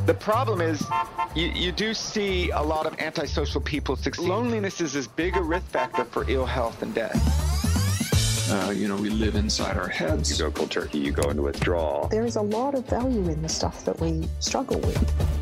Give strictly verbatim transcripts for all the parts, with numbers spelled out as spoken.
The problem is you, you do see a lot of antisocial people succeed. Loneliness is as big a risk factor for ill health and death. Uh, you know, we live inside our heads. You go cold turkey, you go into withdrawal. There is a lot of value in the stuff that we struggle with.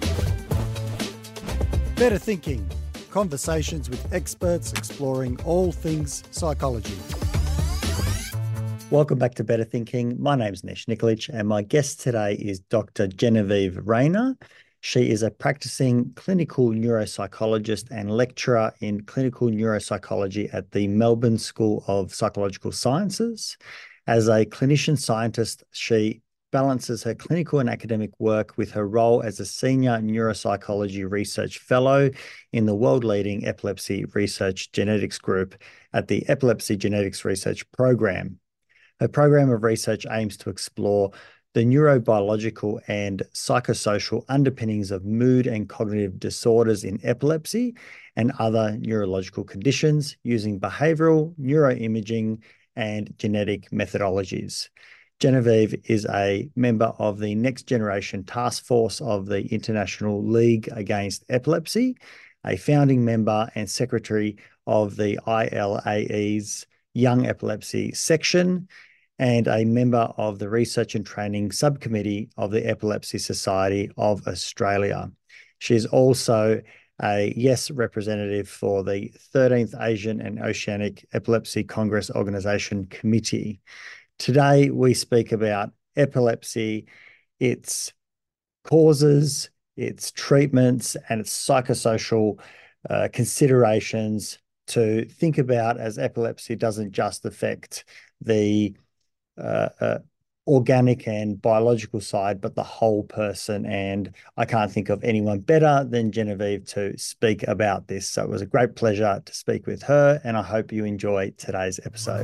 Better Thinking. Conversations with experts exploring all things psychology. Welcome back to Better Thinking. My name's Nesh Nikolic, and my guest today is Doctor Genevieve Rayner. She is a practicing clinical neuropsychologist and lecturer in clinical neuropsychology at the Melbourne School of Psychological Sciences. As a clinician scientist, she balances her clinical and academic work with her role as a senior neuropsychology research fellow in the world-leading epilepsy research genetics group at the Epilepsy Genetics Research Program. Her program of research aims to explore the neurobiological and psychosocial underpinnings of mood and cognitive disorders in epilepsy and other neurological conditions using behavioural, neuroimaging, and genetic methodologies. Genevieve is a member of the Next Generation Task Force of the International League Against Epilepsy, a founding member and secretary of the I L A E's Young Epilepsy Section, and a member of the Research and Training Subcommittee of the Epilepsy Society of Australia. She is also a YES representative for the thirteenth Asian and Oceanic Epilepsy Congress Organisation Committee. Today, we speak about epilepsy, its causes, its treatments, and its psychosocial uh, considerations to think about, as epilepsy doesn't just affect the Uh, uh, organic and biological side, but the whole person. And I can't think of anyone better than Genevieve to speak about this. So it was a great pleasure to speak with her, and I hope you enjoy today's episode.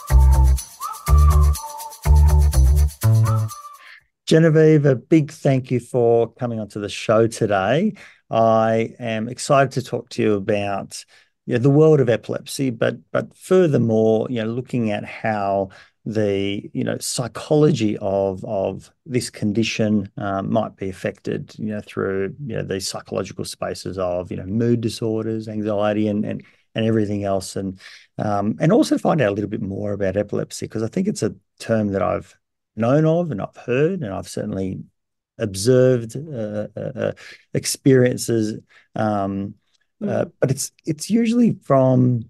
Genevieve, a big thank you for coming onto the show today. I am excited to talk to you about you know, the world of epilepsy, but but furthermore, you know, looking at how the you know psychology of of this condition um, might be affected you know through you know these psychological spaces of you know mood disorders, anxiety, and and and everything else, and um, and also find out a little bit more about epilepsy, because I think it's a term that I've known of and I've heard and I've certainly observed uh, uh, uh, experiences, um, mm. uh, but it's it's usually from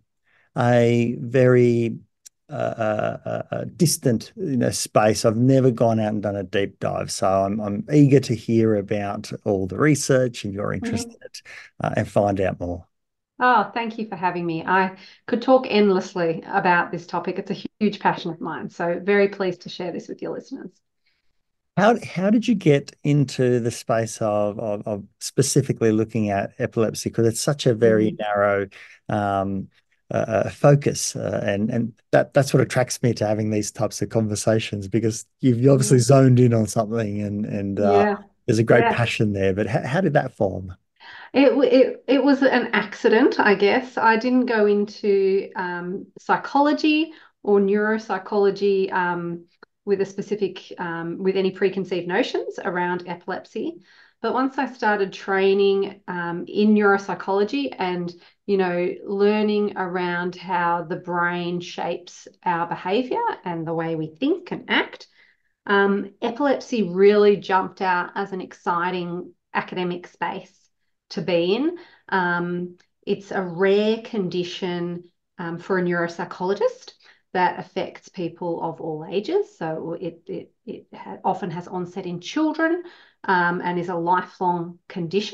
a very Uh, uh, uh, distant you know, space. I've never gone out and done a deep dive, so I'm I'm eager to hear about all the research and your interest mm-hmm. in it uh, and find out more. Oh, thank you for having me. I could talk endlessly about this topic. It's a huge passion of mine, so very pleased to share this with your listeners. How how did you get into the space of of, of specifically looking at epilepsy? Because it's such a very mm-hmm. narrow um, Uh, focus, uh, and and that that's what attracts me to having these types of conversations, because you've obviously zoned in on something, and and uh, yeah. there's a great yeah. passion there. But how, how did that form? It, it it was an accident, I guess. I didn't go into um, psychology or neuropsychology um, with a specific um, with any preconceived notions around epilepsy. But once I started training um, in neuropsychology and, you know, learning around how the brain shapes our behavior and the way we think and act, um, epilepsy really jumped out as an exciting academic space to be in. Um, it's a rare condition um, for a neuropsychologist that affects people of all ages. So it, it, it ha- often has onset in children, Um, and is a lifelong condition.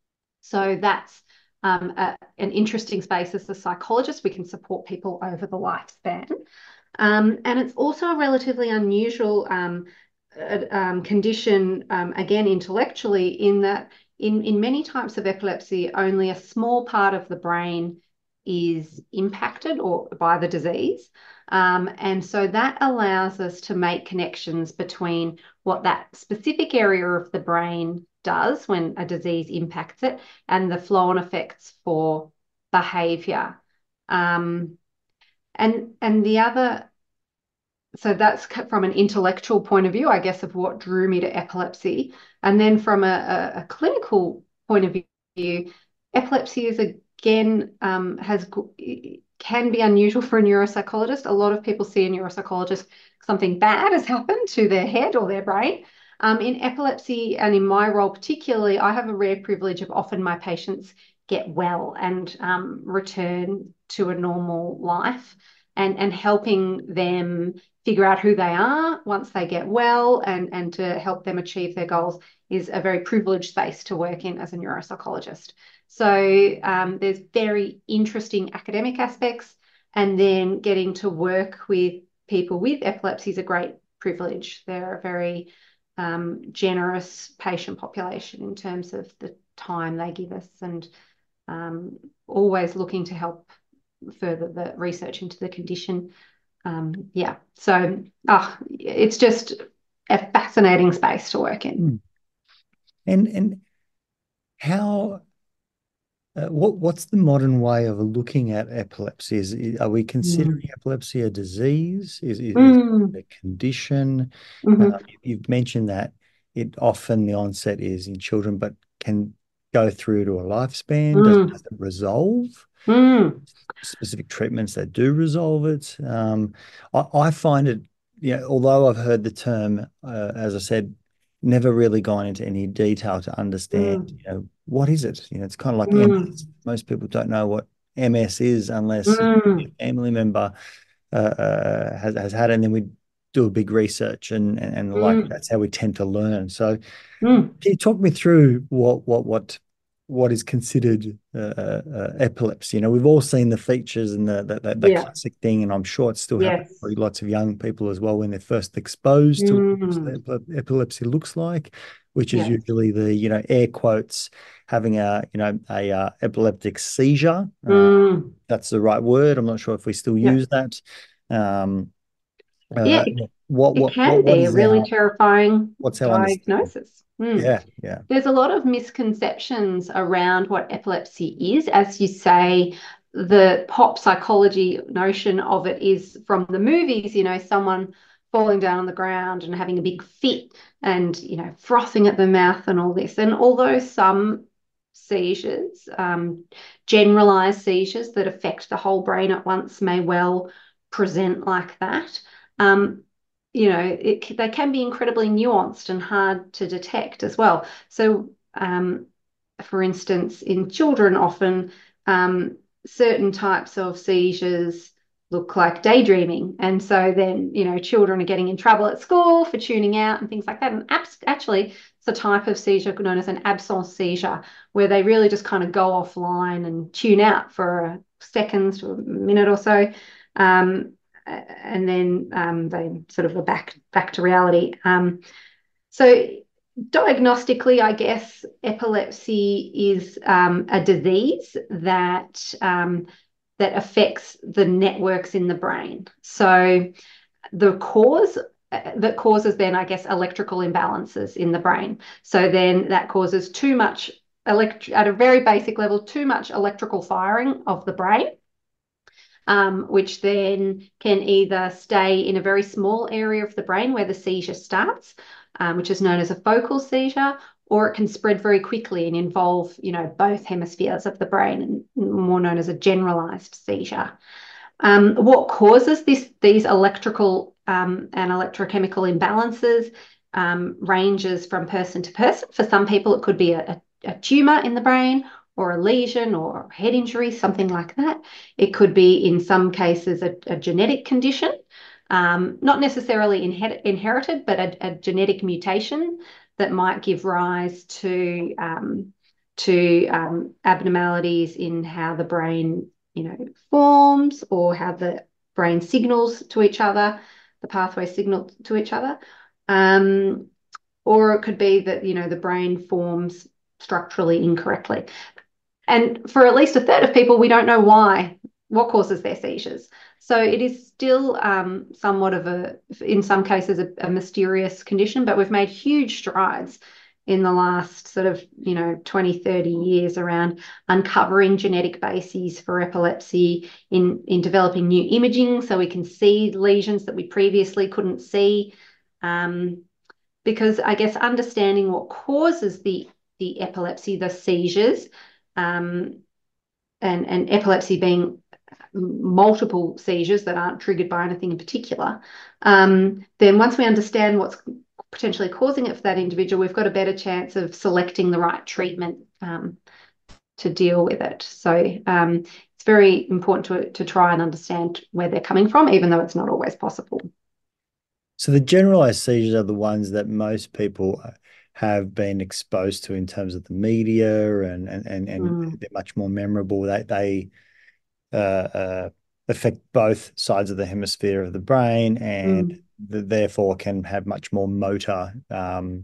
So that's um, a, an interesting space. As a psychologist, we can support people over the lifespan. Um, and it's also a relatively unusual um, uh, um, condition, um, again, intellectually, in that in, in many types of epilepsy, only a small part of the brain is impacted or by the disease. Um, and so that allows us to make connections between what that specific area of the brain does when a disease impacts it and the flow-on effects for behaviour. Um, and, and the other so that's from an intellectual point of view, I guess, of what drew me to epilepsy. And then from a, a, a clinical point of view, epilepsy is again um, has can be unusual for a neuropsychologist. A lot of people see a neuropsychologist, something bad has happened to their head or their brain. Um, in epilepsy, and in my role particularly, I have a rare privilege of often my patients get well and um, return to a normal life, and, and helping them figure out who they are once they get well, and, and to help them achieve their goals is a very privileged space to work in as a neuropsychologist. So um, there's very interesting academic aspects, and then getting to work with people with epilepsy is a great privilege. They're a very um, generous patient population in terms of the time they give us, and um, always looking to help further the research into the condition. Um, yeah, so oh, it's just a fascinating space to work in. And and how uh, what what's the modern way of looking at epilepsy? Is, are we considering mm. epilepsy a disease? Is, is, mm. is it a condition? Mm-hmm. Uh, you've mentioned that it often the onset is in children, but can go through to a lifespan. Mm. Does, does it resolve? Mm. Specific treatments that do resolve it. Um, I, I find it, you know, although I've heard the term, uh, as I said, never really gone into any detail to understand, mm. you know, what is it? You know, it's kind of like mm. M S. Most people don't know what M S is unless mm. a family member uh, uh, has, has had it, and then we do a big research, and, and, and like mm. that's how we tend to learn. So mm. can you talk me through what, what, what, what is considered uh, uh, epilepsy? You know, we've all seen the features and the the, the yeah. classic thing, and I'm sure it's still yes. happening for lots of young people as well when they're first exposed mm. to what epilepsy looks like, which is yes. usually the, you know, air quotes, having a, you know, a uh, epileptic seizure. Mm. Uh, that's the right word. I'm not sure if we still yeah. use that. Um, uh, yeah, it, what, what, it can what, what be a really our, terrifying what's our diagnosis. Mm. Yeah, yeah. There's a lot of misconceptions around what epilepsy is. As you say, the pop psychology notion of it is from the movies, you know, someone falling down on the ground and having a big fit and, you know, frothing at the mouth and all this. And although some seizures, um, generalized seizures that affect the whole brain at once may well present like that, um, you know, it, they can be incredibly nuanced and hard to detect as well. So, um, for instance, in children, often um, certain types of seizures look like daydreaming. And so then, you know, children are getting in trouble at school for tuning out and things like that. And actually, it's a type of seizure known as an absence seizure, where they really just kind of go offline and tune out for seconds to a minute or so. Um, and then um, they sort of are back, back to reality. Um, so diagnostically, I guess epilepsy is um, a disease that um, that affects the networks in the brain. So the cause that causes then, I guess, electrical imbalances in the brain. So then that causes too much, elect at a very basic level, too much electrical firing of the brain. Um, which then can either stay in a very small area of the brain where the seizure starts, um, which is known as a focal seizure, or it can spread very quickly and involve, you know, both hemispheres of the brain, and more known as a generalized seizure. Um, what causes this, these electrical um, and electrochemical imbalances um, ranges from person to person. For some people, it could be a, a, a tumor in the brain, or a lesion or head injury, something like that. It could be, in some cases, a, a genetic condition, um, not necessarily inher inherited, but a, a genetic mutation that might give rise to, um, to um, abnormalities in how the brain, you know, forms, or how the brain signals to each other, the pathway signal to each other. Um, or it could be that, you know, the brain forms structurally incorrectly. And for at least a third of people, we don't know why, what causes their seizures. So it is still um, somewhat of a, in some cases, a, a mysterious condition, but we've made huge strides in the last sort of, you know, twenty, thirty years around uncovering genetic bases for epilepsy, in, in developing new imaging so we can see lesions that we previously couldn't see. Um, because I guess understanding what causes the, the epilepsy, the seizures, um, and, and epilepsy being multiple seizures that aren't triggered by anything in particular, um, then once we understand what's potentially causing it for that individual, we've got a better chance of selecting the right treatment um, to deal with it. So um, it's very important to, to try and understand where they're coming from, even though it's not always possible. So the generalized seizures are the ones that most people have been exposed to in terms of the media, and and and, and mm. they're much more memorable. They they uh, uh, affect both sides of the hemisphere of the brain, and mm. the, therefore can have much more motor um,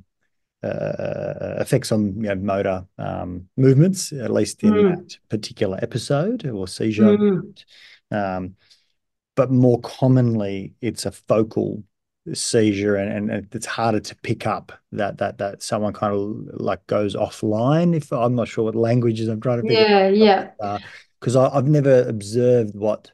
uh, effects on, you know, motor um, movements, at least in mm. that particular episode or seizure. Mm. Um, but more commonly, it's a focal seizure, and, and it's harder to pick up that that that someone kind of like goes offline. If I'm not sure what languages I'm trying to pick yeah, up. Yeah, because uh, I've never observed what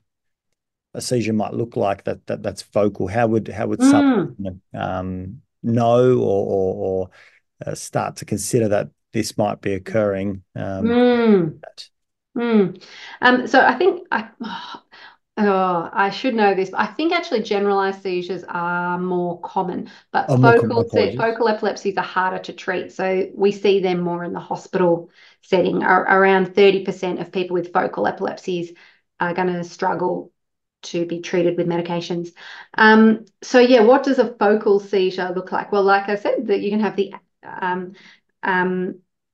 a seizure might look like that that that's focal. How would how would mm. someone um, know or or, or uh, start to consider that this might be occurring? Um, mm. Mm. Um, so I think I. Oh, Oh, I should know this, but I think actually generalized seizures are more common, but oh, focal, focal epilepsies are harder to treat. So we see them more in the hospital setting. Around thirty percent of people with focal epilepsies are going to struggle to be treated with medications. Um, so yeah, what does a focal seizure look like? Well, like I said, that you can have the, um, um,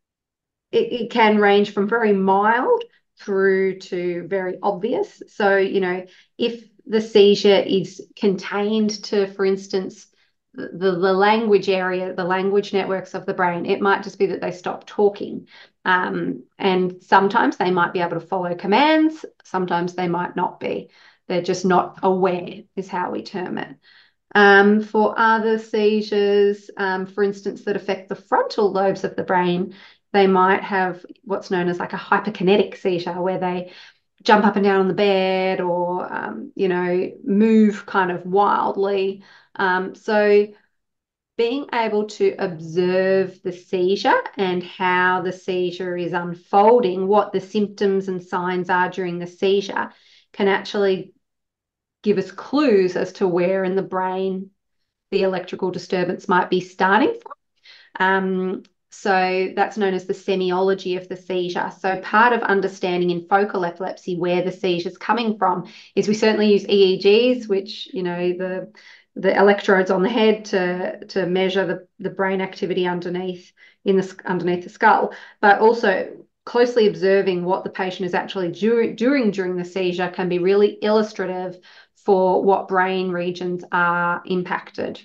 it, it can range from very mild through to very obvious. So, you know, if the seizure is contained to, for instance, the, the language area, the language networks of the brain, it might just be that they stop talking. Um, and sometimes they might be able to follow commands. Sometimes they might not be. They're just not aware, is how we term it. Um, for other seizures, um, for instance, that affect the frontal lobes of the brain, they might have what's known as like a hyperkinetic seizure, where they jump up and down on the bed, or, um, you know, move kind of wildly. Um, so being able to observe the seizure and how the seizure is unfolding, what the symptoms and signs are during the seizure, can actually give us clues as to where in the brain the electrical disturbance might be starting from. Um, So that's known as the semiology of the seizure. So part of understanding in focal epilepsy where the seizure is coming from is we certainly use E E Gs, which, you know, the the electrodes on the head to to measure the, the brain activity underneath in the underneath the skull, but also closely observing what the patient is actually do, doing during the seizure can be really illustrative for what brain regions are impacted.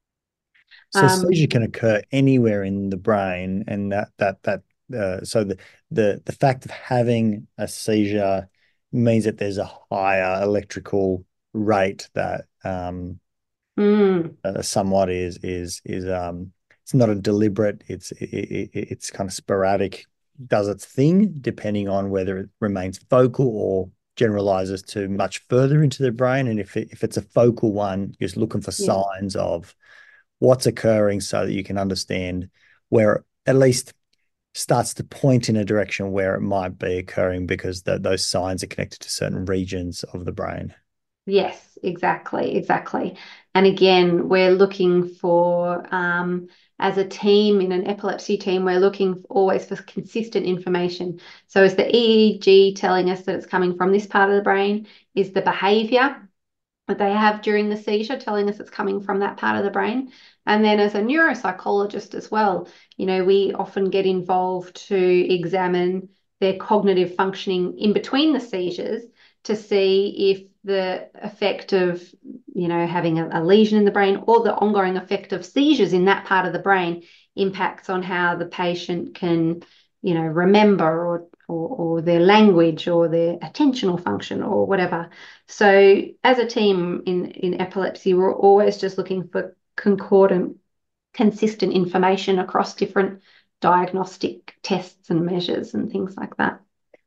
So um, seizure can occur anywhere in the brain, and that that that uh, so the the the fact of having a seizure means that there's a higher electrical rate that um, mm. uh, somewhat is is is um it's not a deliberate, it's it, it, it's kind of sporadic, does its thing depending on whether it remains focal or generalizes to much further into the brain. And if it, if it's a focal one, you're just looking for yeah. signs of what's occurring so that you can understand where it at least starts to point in a direction where it might be occurring, because the, those signs are connected to certain regions of the brain. Yes, exactly, exactly. And again, we're looking for, um, as a team, in an epilepsy team, we're looking always for consistent information. So is the E E G telling us that it's coming from this part of the brain? Is the behavior that they have during the seizure telling us it's coming from that part of the brain? And then as a neuropsychologist as well, you know, we often get involved to examine their cognitive functioning in between the seizures to see if the effect of, you know, having a, a lesion in the brain or the ongoing effect of seizures in that part of the brain impacts on how the patient can, you know, remember, or Or, or their language or their attentional function or whatever. So as a team in, in epilepsy, we're always just looking for concordant consistent information across different diagnostic tests and measures and things like that.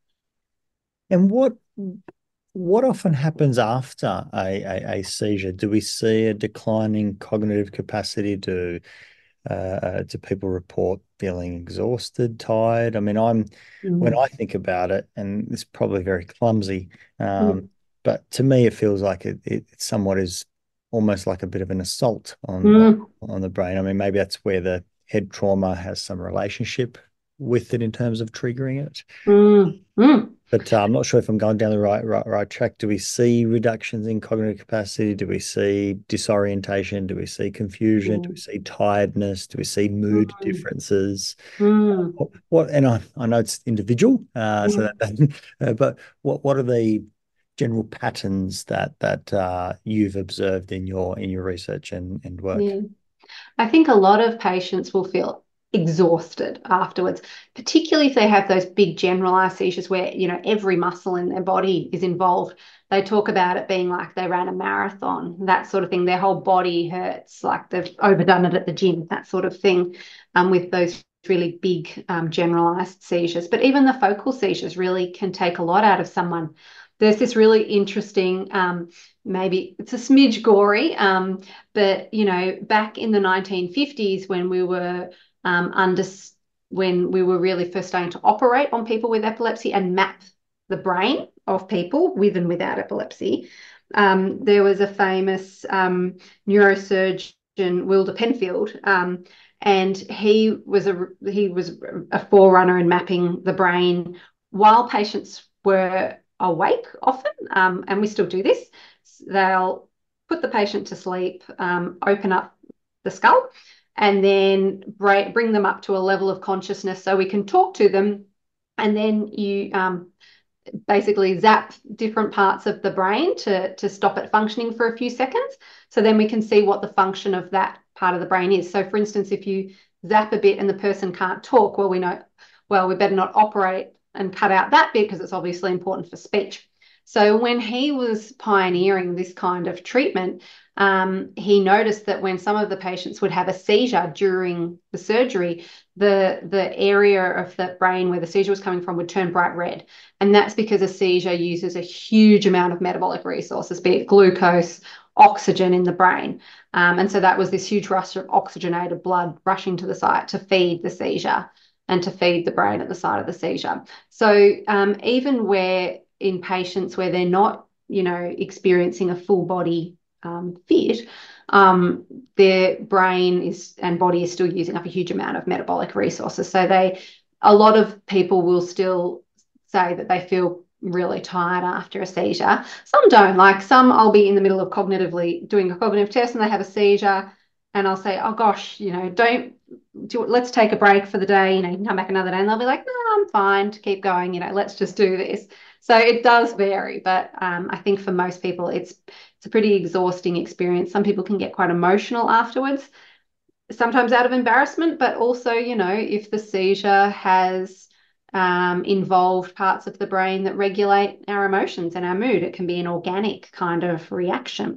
And what what often happens after a, a, a seizure? Do we see a declining cognitive capacity? Do uh, do people report feeling exhausted, tired? I mean, I'm mm. when I think about it, and it's probably very clumsy, um, mm. but to me, it feels like it, it somewhat is almost like a bit of an assault on, mm. on on the brain. I mean, maybe that's where the head trauma has some relationship with it in terms of triggering it. Mm. Mm. But uh, I'm not sure if I'm going down the right, right right track. Do we see reductions in cognitive capacity? Do we see disorientation? Do we see confusion? Mm. Do we see tiredness? Do we see mood mm. differences? Mm. Uh, what, what and I, I know it's individual, uh, mm. so that, uh, but what what are the general patterns that that uh, you've observed in your in your research and, and work? Yeah. I think a lot of patients will feel exhausted afterwards, particularly if they have those big generalized seizures where, you know, every muscle in their body is involved. They talk about it being like they ran a marathon, that sort of thing. Their whole body hurts, like they've overdone it at the gym, that sort of thing, um, with those really big um, generalized seizures. But even the focal seizures really can take a lot out of someone. There's this really interesting, um, maybe it's a smidge gory, um, but, you know, back in the nineteen fifties when we were um, under, when we were really first starting to operate on people with epilepsy and map the brain of people with and without epilepsy, um, there was a famous um, neurosurgeon, Wilder Penfield, um, and he was a he was a forerunner in mapping the brain while patients were awake often, um, and we still do this. They'll put the patient to sleep, um, open up the skull, and then bring, bring them up to a level of consciousness so we can talk to them, and then you um, basically zap different parts of the brain to, to stop it functioning for a few seconds, so then we can see what the function of that part of the brain is. So for instance, if you zap a bit and the person can't talk, well, we know, well, we better not operate and cut out that bit because it's obviously important for speech. So when he was pioneering this kind of treatment, um, he noticed that when some of the patients would have a seizure during the surgery, the, the area of the brain where the seizure was coming from would turn bright red. And that's because a seizure uses a huge amount of metabolic resources, be it glucose, oxygen in the brain. Um, and so that was this huge rush of oxygenated blood rushing to the site to feed the seizure and to feed the brain at the site of the seizure. So um, even where in patients where they're not, you know, experiencing a full body um, fit, um, their brain is and body is still using up a huge amount of metabolic resources. So they, a lot of people will still say that they feel really tired after a seizure. Some don't. Like some, I'll be in the middle of cognitively doing a cognitive test and they have a seizure, and I'll say, oh gosh, you know, don't do, let's take a break for the day, you know, you can come back another day, and they'll be like, no, I'm fine to keep going, you know, let's just do this. So it does vary, but um, I think for most people, it's it's a pretty exhausting experience. Some people can get quite emotional afterwards, sometimes out of embarrassment, but also, you know, if the seizure has um, involved parts of the brain that regulate our emotions and our mood, it can be an organic kind of reaction.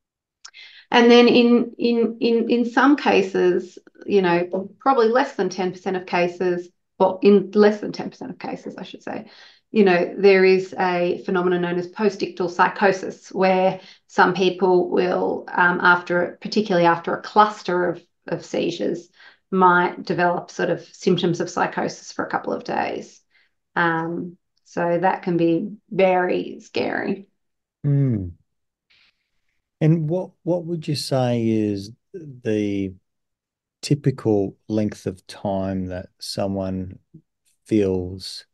And then in in in in some cases, you know, probably less than ten percent of cases, well, in less than ten percent of cases, I should say, you know, there is a phenomenon known as postictal psychosis, where some people will, um, after, particularly after a cluster of, of seizures, might develop sort of symptoms of psychosis for a couple of days. Um, so that can be very scary. Mm. And what what would you say is the typical length of time that someone feels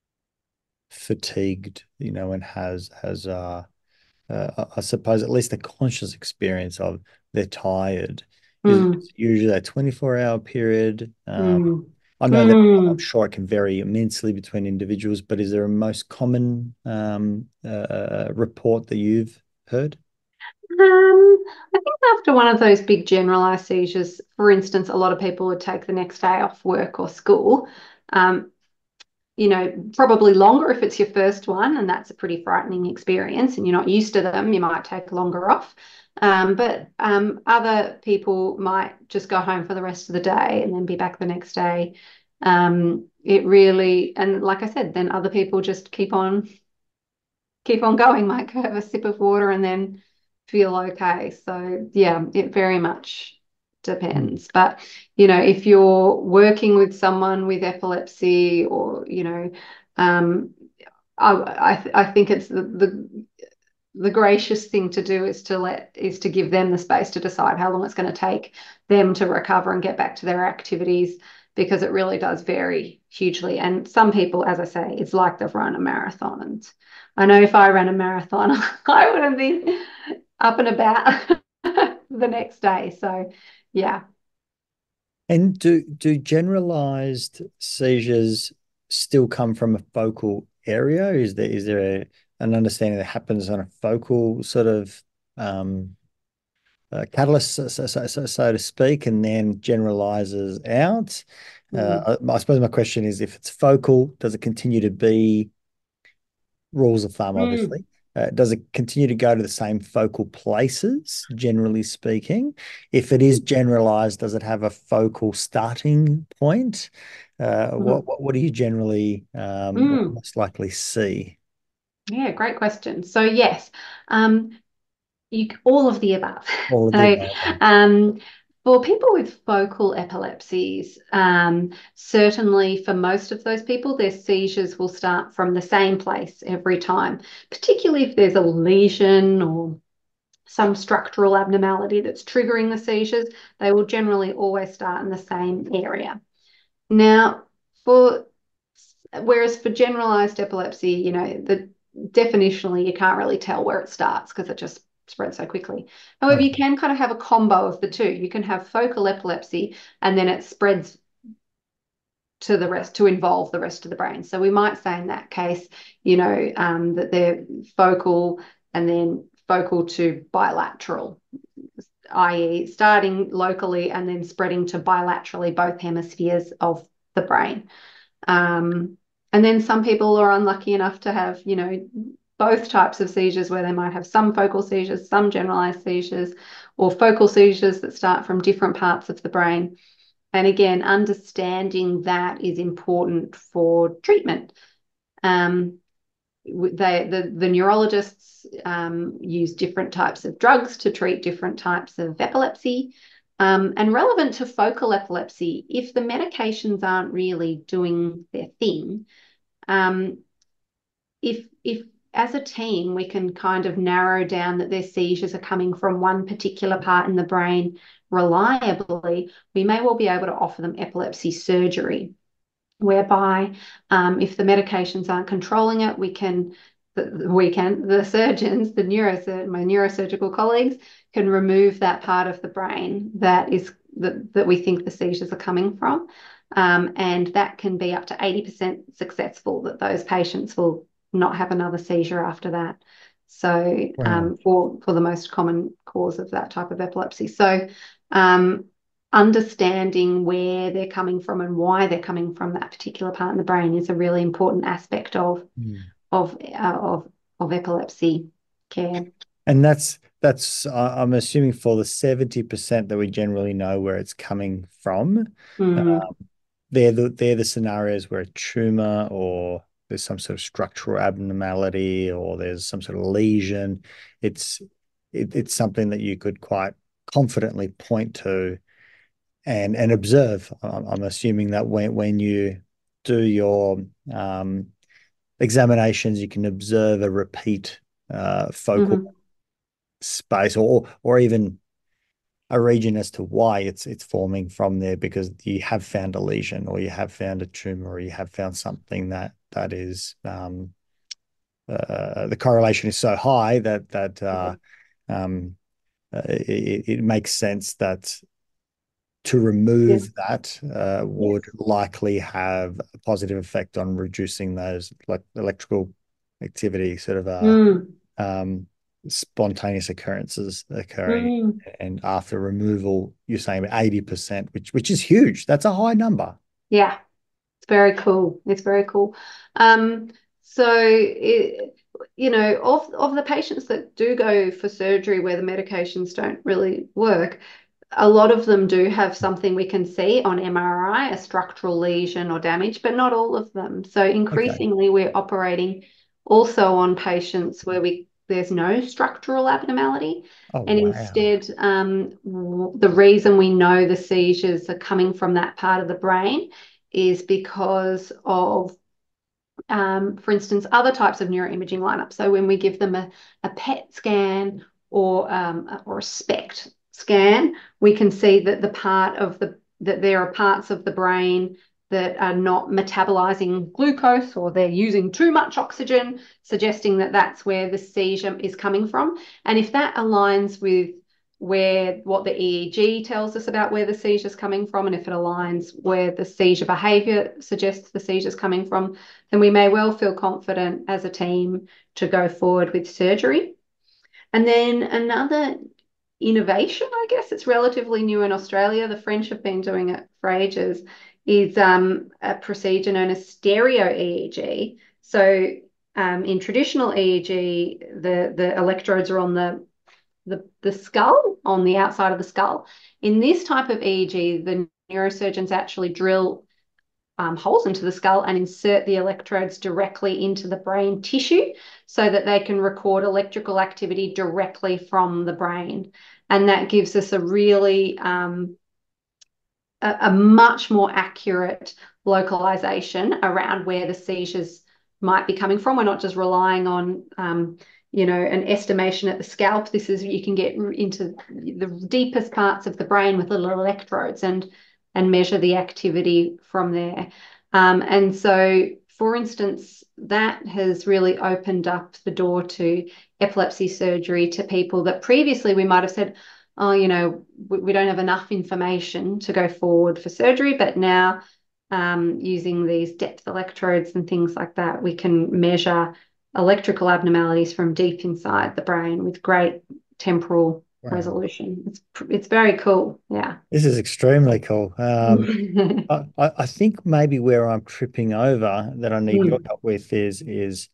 fatigued, you know, and has has uh, uh I suppose at least a conscious experience of they're tired? Is Mm. it usually a twenty-four hour period? Um, Mm. I know that Mm. I'm sure it can vary immensely between individuals, but is there a most common um, uh, report that you've heard? Um, I think after one of those big generalized seizures, for instance, a lot of people would take the next day off work or school. Um, you know, probably longer if it's your first one, and that's a pretty frightening experience and you're not used to them. You might take longer off. Um, but um, other people might just go home for the rest of the day and then be back the next day. Um, it really, and like I said, then other people just keep on keep on going, might have a sip of water and then feel okay. So yeah, it very much depends. But you know, if you're working with someone with epilepsy, or you know, um, I I, I think it's the, the the gracious thing to do is to let is to give them the space to decide how long it's going to take them to recover and get back to their activities, because it really does vary hugely. And some people, as I say, it's like they've run a marathon. And I know if I ran a marathon, I wouldn't be up and about the next day. So yeah. And do do generalized seizures still come from a focal area? Is there is there a, an understanding that happens on a focal sort of um, uh, catalyst, so, so, so, so to speak, and then generalizes out? Uh, I, I suppose my question is, if it's focal, does it continue to be rules of thumb, obviously? Mm. Uh, does it continue to go to the same focal places, generally speaking? If it is generalized, does it have a focal starting point? Uh, Mm. what, what what do you generally um, Mm. most likely see? Yeah, great question. So yes, um, you all of the above. All of the So, above. um, for people with focal epilepsies, um, certainly for most of those people, their seizures will start from the same place every time, particularly if there's a lesion or some structural abnormality that's triggering the seizures. They will generally always start in the same area. Now, for whereas for generalized epilepsy, you know, the definitionally you can't really tell where it starts because it just spreads so quickly. However, Right. you can kind of have a combo of the two. You can have focal epilepsy and then it spreads to the rest to involve the rest of the brain. So we might say in that case, you know, um, that they're focal and then focal to bilateral, that is starting locally and then spreading to bilaterally both hemispheres of the brain. Um, and then some people are unlucky enough to have, you know, both types of seizures where they might have some focal seizures, some generalized seizures, or focal seizures that start from different parts of the brain. And again, understanding that is important for treatment. Um, they, the, the neurologists um, use different types of drugs to treat different types of epilepsy. Um, and relevant to focal epilepsy, if the medications aren't really doing their thing, um, if if as a team we can kind of narrow down that their seizures are coming from one particular part in the brain reliably, we may well be able to offer them epilepsy surgery, whereby um, if the medications aren't controlling it, we can the, we can the surgeons, the neurosur my neurosurgical colleagues can remove that part of the brain that is that, that we think the seizures are coming from. Um, and that can be up to eighty percent successful, that those patients will not have another seizure after that. So Wow. um, for for the most common cause of that type of epilepsy. So um, understanding where they're coming from and why they're coming from that particular part in the brain is a really important aspect of Mm. of uh, of of epilepsy care. And that's that's uh, I'm assuming for the seventy percent that we generally know where it's coming from. Mm. Um, they're the they're the scenarios where a tumor or there's some sort of structural abnormality or there's some sort of lesion. It's it, it's something that you could quite confidently point to and and observe. I'm, I'm assuming that when when you do your um, examinations, you can observe a repeat uh, focal Mm-hmm. space or or even a region as to why it's it's forming from there, because you have found a lesion or you have found a tumor or you have found something that that is um, uh, the correlation is so high that that uh, um, uh, it, it makes sense that to Yes. remove that uh, Yes. would likely have a positive effect on reducing those like electrical activity, sort of uh, Mm. um, spontaneous occurrences occurring. Mm. And after removal, you're saying eighty percent, which which is huge. That's a high number. Yeah. It's very cool. It's very cool. Um, so, it, you know, of, of the patients that do go for surgery where the medications don't really work, a lot of them do have something we can see on M R I, a structural lesion or damage, but not all of them. So increasingly, okay. We're operating also on patients where we there's no structural abnormality. Oh, and wow. instead, um, the reason we know the seizures are coming from that part of the brain is because of, um, for instance, other types of neuroimaging lineup. So when we give them a, a P E T scan or, um, or a SPECT scan, we can see that the part of the that there are parts of the brain that are not metabolizing glucose, or they're using too much oxygen, suggesting that that's where the seizure is coming from. And if that aligns with where what the E E G tells us about where the seizure is coming from, and if it aligns where the seizure behavior suggests the seizure is coming from, then we may well feel confident as a team to go forward with surgery. And then another innovation, I guess it's relatively new in Australia, the French have been doing it for ages, is um, a procedure known as stereo E E G. So um, in traditional E E G, the, the electrodes are on the, the, the skull, on the outside of the skull. In this type of E E G, the neurosurgeons actually drill um, holes into the skull and insert the electrodes directly into the brain tissue so that they can record electrical activity directly from the brain. And that gives us a really, um, a, a much more accurate localization around where the seizures might be coming from. We're not just relying on, um, you know, an estimation at the scalp. This is, you can get into the deepest parts of the brain with little electrodes and, and measure the activity from there. Um, and so, for instance, that has really opened up the door to epilepsy surgery to people that previously we might have said, oh, you know, we, we don't have enough information to go forward for surgery, but now um, using these depth electrodes and things like that, we can measure electrical abnormalities from deep inside the brain with great temporal wow. resolution. It's it's very cool. Yeah. This is extremely cool. Um, I, I think maybe where I'm tripping over that I need mm. your help with is is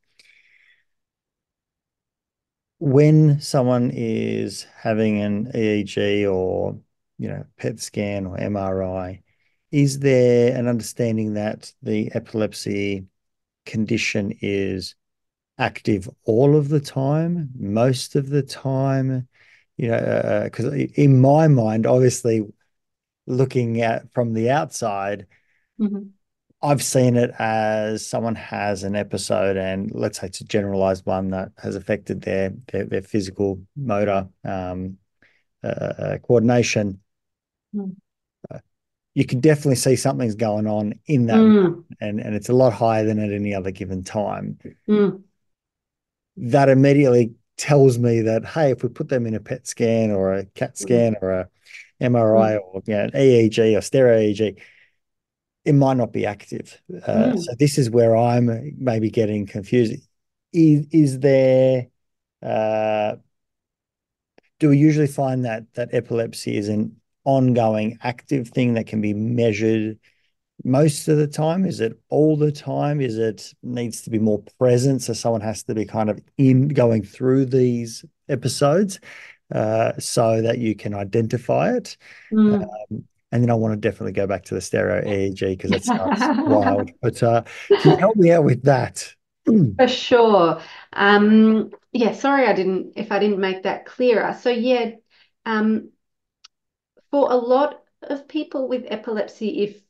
when someone is having an E E G or, you know, P E T scan or M R I, is there an understanding that the epilepsy condition is active all of the time, most of the time? You know, because uh, in my mind, obviously, looking at from the outside, mm-hmm. I've seen it as someone has an episode, and let's say it's a generalized one that has affected their their, their physical motor um, uh, coordination. Mm. Uh, you can definitely see something's going on in that, mm. and and it's a lot higher than at any other given time. Mm. That immediately tells me that, hey, if we put them in a P E T scan or a CAT scan mm. or a M R I mm. or, you know, an E E G or stereo E E G, it might not be active. Uh, mm. So this is where I'm maybe getting confused. Is, is there, uh, do we usually find that that epilepsy is an ongoing active thing that can be measured most of the time? Is it all the time? Is it needs to be more present, so someone has to be kind of in going through these episodes uh, so that you can identify it? Mm. Um, and then I want to definitely go back to the stereo E E G because that sounds wild. But uh, can you help me out with that? For sure. Um, yeah, sorry I didn't, if I didn't make that clearer. So yeah, um, for a lot of people with epilepsy, if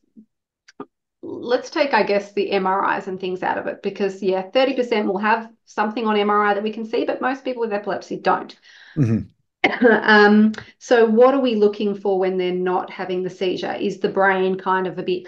let's take, I guess, the M R Is and things out of it, because yeah, thirty percent will have something on M R I that we can see, but most people with epilepsy don't. Mm-hmm. um, so what are we looking for when they're not having the seizure? Is the brain kind of a bit,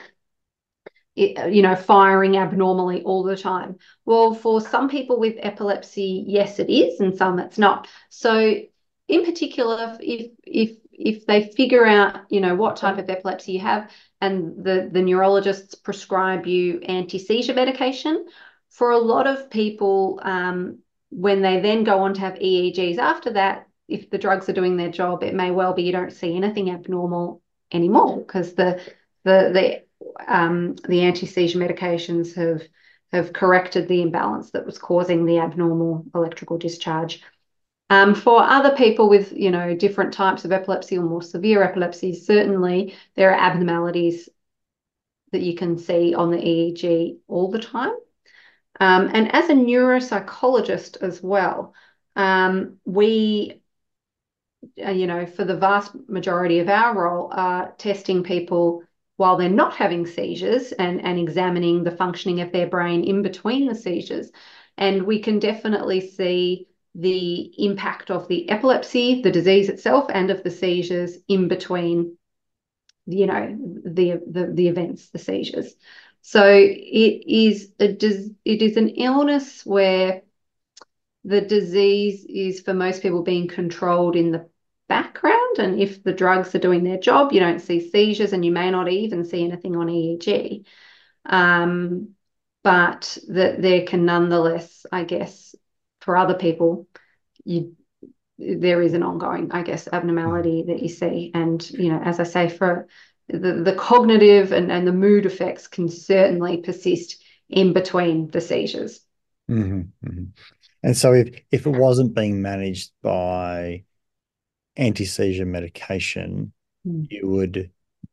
you know, firing abnormally all the time? Well, for some people with epilepsy, yes, it is, and some it's not. So in particular, if if if they figure out, you know, what type of epilepsy you have, and the, the neurologists prescribe you anti-seizure medication, for a lot of people, um, when they then go on to have E E Gs after that, if the drugs are doing their job, it may well be you don't see anything abnormal anymore because the, the, the um, the anti-seizure medications have have corrected the imbalance that was causing the abnormal electrical discharge. Um, for other people with, you know, different types of epilepsy or more severe epilepsy, certainly there are abnormalities that you can see on the E E G all the time. Um, and as a neuropsychologist as well, um, we, uh, you know, for the vast majority of our role, are testing people while they're not having seizures and, and examining the functioning of their brain in between the seizures. And we can definitely see the impact of the epilepsy, the disease itself, and of the seizures in between, you know, the the, the events, the seizures. So it is a it is an illness where the disease is, for most people, being controlled in the background, and if the drugs are doing their job, you don't see seizures, and you may not even see anything on E E G. Um, but that there can nonetheless, I guess, for other people, you there is an ongoing, I guess, abnormality that you see. And, you know, as I say, for the, the cognitive and, and the mood effects can certainly persist in between the seizures. Mm-hmm, mm-hmm. And so if, if it wasn't being managed by anti-seizure medication, mm. you would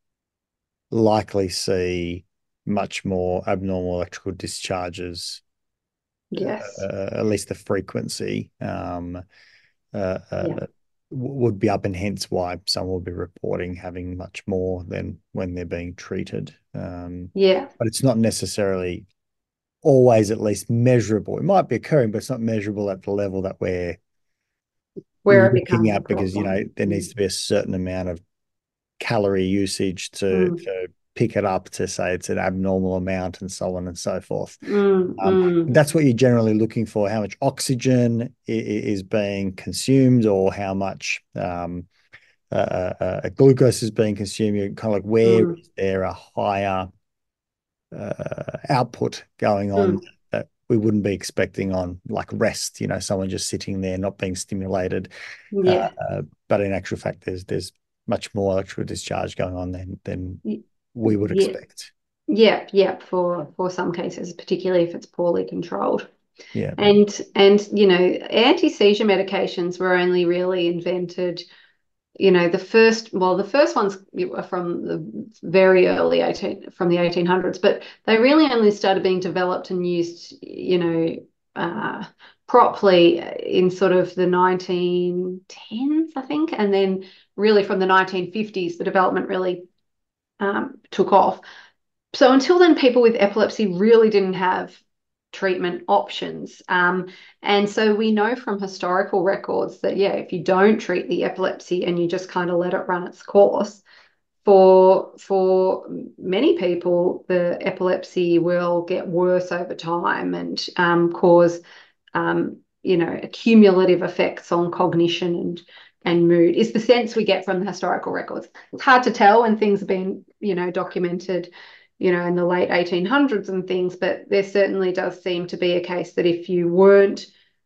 likely see much more abnormal electrical discharges. Yes. Uh, at least the frequency um, uh, uh, yeah. would be up, and hence why some will be reporting having much more than when they're being treated. Um, yeah. But it's not necessarily always at least measurable. It might be occurring, but it's not measurable at the level that we're, we're looking at, because, you know, there needs to be a certain amount of calorie usage to, mm. to pick it up to say it's an abnormal amount, and so on and so forth. Mm, um, mm. That's what you're generally looking for: how much oxygen is being consumed, or how much um, uh, uh, glucose is being consumed. You're kind of like, where mm. is there a higher uh, output going on mm. that we wouldn't be expecting on, like, rest, you know, someone just sitting there not being stimulated. Yeah. Uh, but in actual fact, there's there's much more electrical discharge going on than than we would yeah. expect. Yeah, yeah, for for some cases, particularly if it's poorly controlled. Yeah. And and you know, anti-seizure medications were only really invented, you know, the first well, the first ones were from the very early eighteen from the eighteen hundreds, but they really only started being developed and used, you know, uh, properly in sort of the nineteen tens, I think, and then really from the nineteen fifties, the development really um, took off. So until then, people with epilepsy really didn't have treatment options. Um, and so we know from historical records that, yeah, if you don't treat the epilepsy and you just kind of let it run its course, for, for many people, the epilepsy will get worse over time and um, cause, um, you know, cumulative effects on cognition and and mood, is the sense we get from the historical records. It's hard to tell when things have been, you know, documented, you know, in the late eighteen hundreds and things, but there certainly does seem to be a case that if you weren't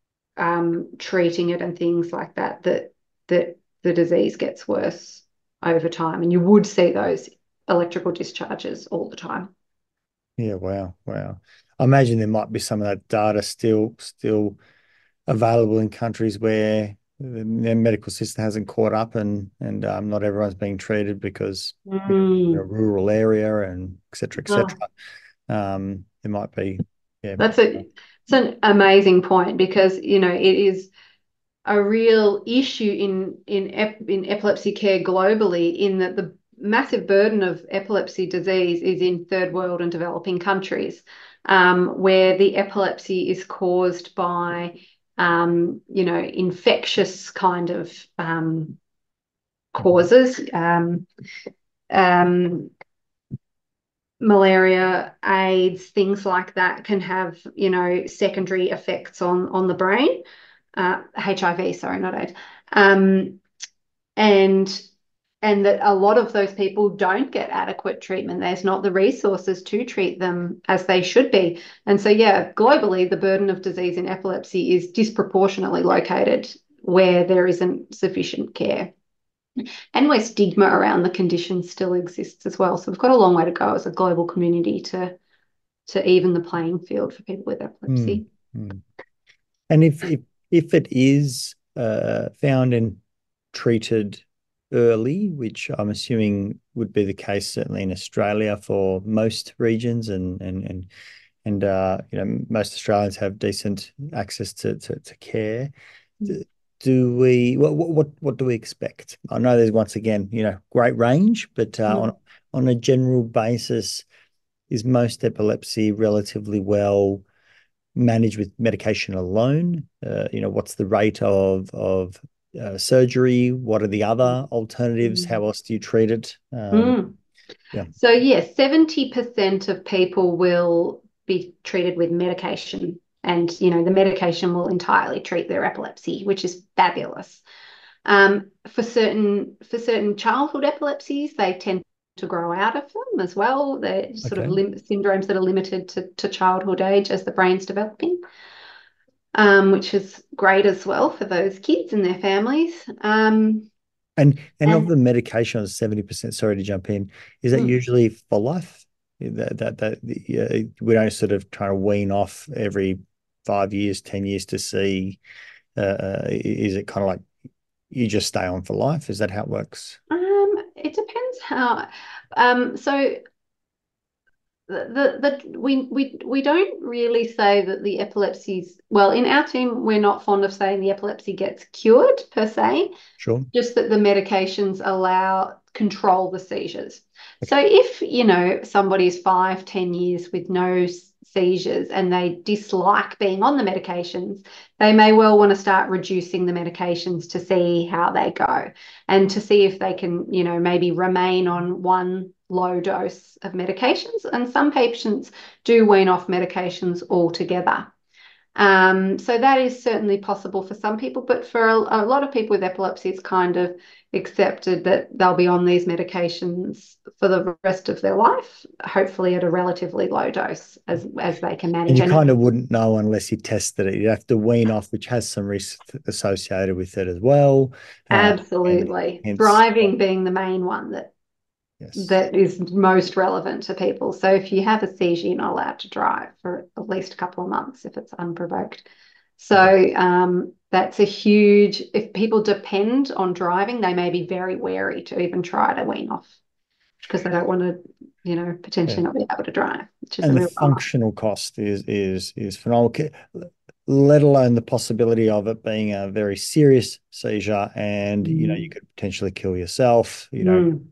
um, treating it and things like that, that that the disease gets worse over time, and you would see those electrical discharges all the time. Yeah, wow, wow. I imagine there might be some of that data still still available in countries where the medical system hasn't caught up, and and um, not everyone's being treated because mm. in a rural area, and et cetera, et cetera. Oh. Um, there might be, yeah. That's a, it's an amazing point, because, you know, it is a real issue in in ep, in epilepsy care globally, in that the massive burden of epilepsy disease is in third world and developing countries, um, where the epilepsy is caused by Um, you know, infectious kind of um, causes, um, um, malaria, AIDS, things like that can have, you know, secondary effects on on the brain. Uh, H I V, sorry, not AIDS, um, and and that a lot of those people don't get adequate treatment. There's not the resources to treat them as they should be. And so, yeah, globally, the burden of disease in epilepsy is disproportionately located where there isn't sufficient care. and where stigma around the condition still exists as well. So we've got a long way to go as a global community to to even the playing field for people with epilepsy. Mm, mm. And if if if it is uh, found and treated early, which I'm assuming would be the case certainly in Australia for most regions, and and and and uh, you know, most Australians have decent access to to, to care. Do, do we what what what do we expect? I know there's once again, you know, great range, but uh, Mm. on on a general basis, is most epilepsy relatively well managed with medication alone? Uh, you know, what's the rate of of uh, surgery? What are the other alternatives? How else do you treat it? Um, Mm. yeah. So yes, seventy percent of people will be treated with medication, and you know the medication will entirely treat their epilepsy, which is fabulous. Um, for certain for certain childhood epilepsies, they tend to grow out of them as well. They're sort Okay. of lim- syndromes that are limited to, to childhood age as the brain's developing, um, which is great as well for those kids and their families. Um, And and of and the medication, seventy percent, sorry to jump in, is that mm, usually for life? That that that uh, we don't sort of try to wean off every five years, ten years to see. Uh, uh, is it kind of like you just stay on for life? Is that how it works? um, it depends how. Um, so the, the, the we we we don't really say that the epilepsy's, well, in our team we're not fond of saying the epilepsy gets cured per se, Sure. just that the medications allow control the seizures. So if you know somebody's five, ten years with no seizures and they dislike being on the medications, they may well want to start reducing the medications to see how they go, and to see if they can, you know, maybe remain on one low dose of medications. And some patients do wean off medications altogether. Um, so that is certainly possible for some people, but for a, a lot of people with epilepsy, it's kind of accepted that they'll be on these medications for the rest of their life, hopefully at a relatively low dose as as they can And manage. you And kind of wouldn't know unless you tested it. You have to wean off, which has some risk associated with it as well. Uh, and absolutely, hence, driving being the main one that yes. that is most relevant to people. So if you have a seizure, you're not allowed to drive for at least a couple of months if it's unprovoked. So um, that's a huge, if people depend on driving, they may be very wary to even try to wean off because they don't want to, you know, potentially Yeah. not be able to drive, which is a And the real bummer. functional cost is is is phenomenal, let alone the possibility of it being a very serious seizure, and you know you Mm. could potentially kill yourself, you know, Mm.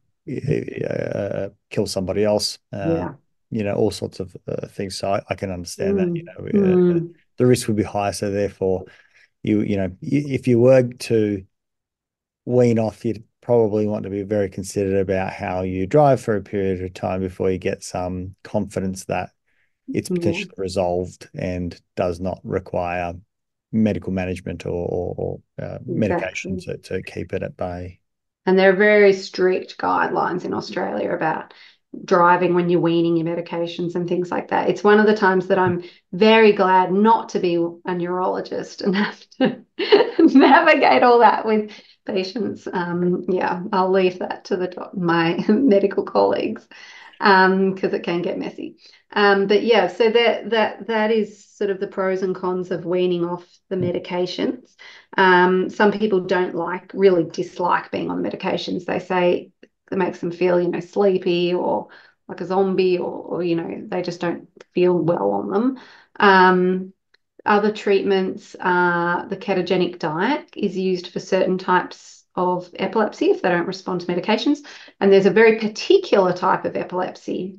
uh, kill somebody else, uh, Yeah. you know, all sorts of uh, things. So I, I can understand that, you Mm. know, uh, Mm. the risk would be higher. So therefore, you you know, if you were to wean off, you'd probably want to be very considerate about how you drive for a period of time before you get some confidence that it's Yeah. potentially resolved and does not require medical management or, or, or uh, medication Exactly. to, to keep it at bay. And there are very strict guidelines in Australia about driving when you're weaning your medications and things like that. It's one of the times that I'm very glad not to be a neurologist and have to navigate all that with patients. Um, yeah, I'll leave that to the my medical colleagues um, because it can get messy. Um, but yeah, so that that that is sort of the pros and cons of weaning off the medications. Um, some people don't like, really dislike being on the medications. They say it makes them feel, you know, sleepy or like a zombie, or, or you know, they just don't feel well on them. Um, other treatments, uh, the ketogenic diet is used for certain types of epilepsy if they don't respond to medications. And there's a very particular type of epilepsy,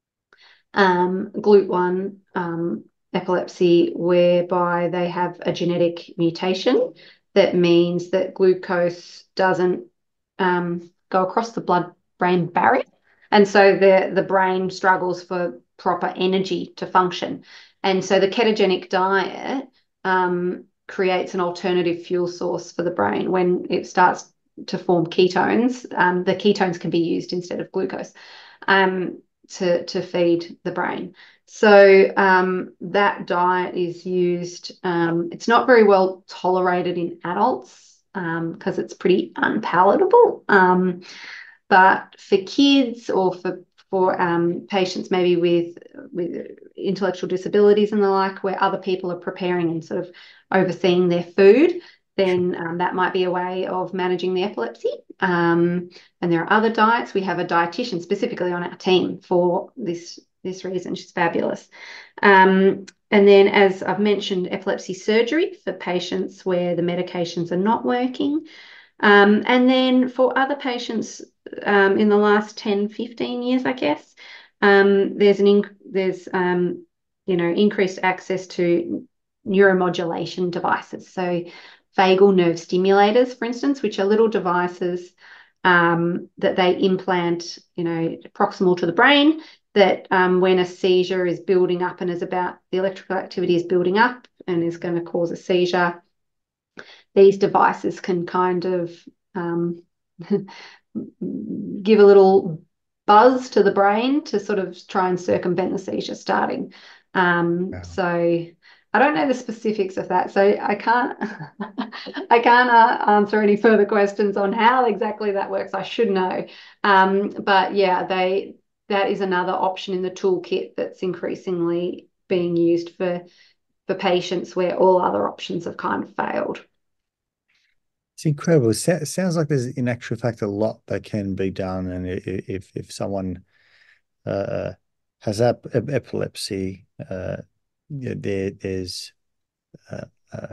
um, G L U T one um, epilepsy, whereby they have a genetic mutation that means that glucose doesn't um, go across the blood-brain barrier. And so the, the brain struggles for proper energy to function. And so the ketogenic diet um, creates an alternative fuel source for the brain. When it starts to form ketones, um, the ketones can be used instead of glucose um, to, to feed the brain. So um, that diet is used. Um, it's not very well tolerated in adults. because um, it's pretty unpalatable. Um, but for kids or for for um, patients maybe with with intellectual disabilities and the like, where other people are preparing and sort of overseeing their food, then um, that might be a way of managing the epilepsy. Um, and there are other diets. We have a dietitian specifically on our team for this this reason. She's fabulous. Um, and then, as I've mentioned, epilepsy surgery for patients where the medications are not working. Um, and then for other patients um, in the last ten, fifteen years, I guess, um, there's an inc- there's um, you know increased access to neuromodulation devices. So vagal nerve stimulators, for instance, which are little devices um, that they implant, you know, proximal to the brain, that um, when a seizure is building up and is about, the electrical activity is building up and is going to cause a seizure, these devices can kind of um, give a little buzz to the brain to sort of try and circumvent the seizure starting. Um, wow. So I don't know the specifics of that, so I can't I can't uh, answer any further questions on how exactly that works. I should know, um, but yeah, they that is another option in the toolkit that's increasingly being used for for patients where all other options have kind of failed. It's incredible. It sounds like there's, in actual fact, a lot that can be done, and if if someone uh, has ep epilepsy, uh, there there's uh, uh,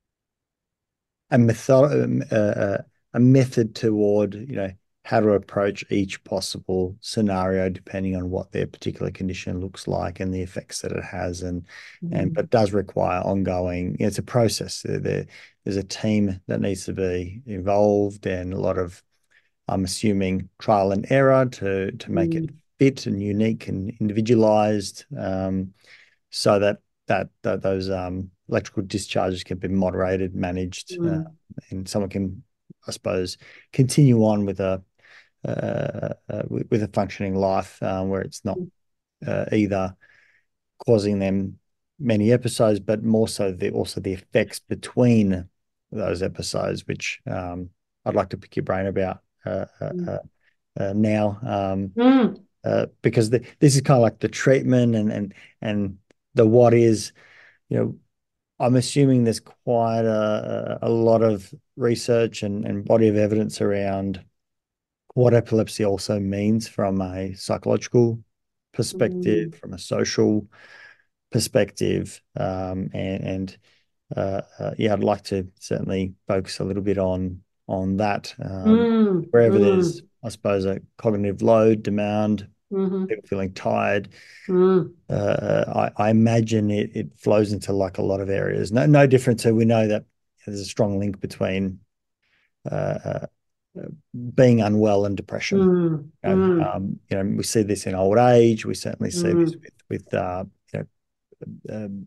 a method uh, a method toward you know how to approach each possible scenario depending on what their particular condition looks like and the effects that it has, and mm. and but does require ongoing. It's a process. There, there's a team that needs to be involved, and a lot of, I'm assuming, trial and error to to make mm. it fit and unique and individualized, um, so that that, that those um, electrical discharges can be moderated, managed, mm. uh, and someone can, I suppose, continue on with a uh, uh, with a functioning life uh, where it's not uh, either causing them many episodes, but more so the also the effects between those episodes, which um, I'd like to pick your brain about uh, mm. uh, uh, now, um, mm. uh, because the, this is kind of like the treatment and and and the what is, you know. I'm assuming there's quite a, a lot of research and, and body of evidence around what epilepsy also means from a psychological perspective, mm. from a social perspective, um, and, and uh, uh, yeah, I'd like to certainly focus a little bit on on that. Um, mm. Wherever mm. there's, I suppose, a cognitive load, demand, mm-hmm. people feeling tired. Mm. Uh, I, I imagine it, it flows into like a lot of areas. No, no different to, we know that there's a strong link between uh, uh, being unwell and depression. Mm. You know, mm. um, you know, we see this in old age. We certainly see mm. this with, with uh, you know, um,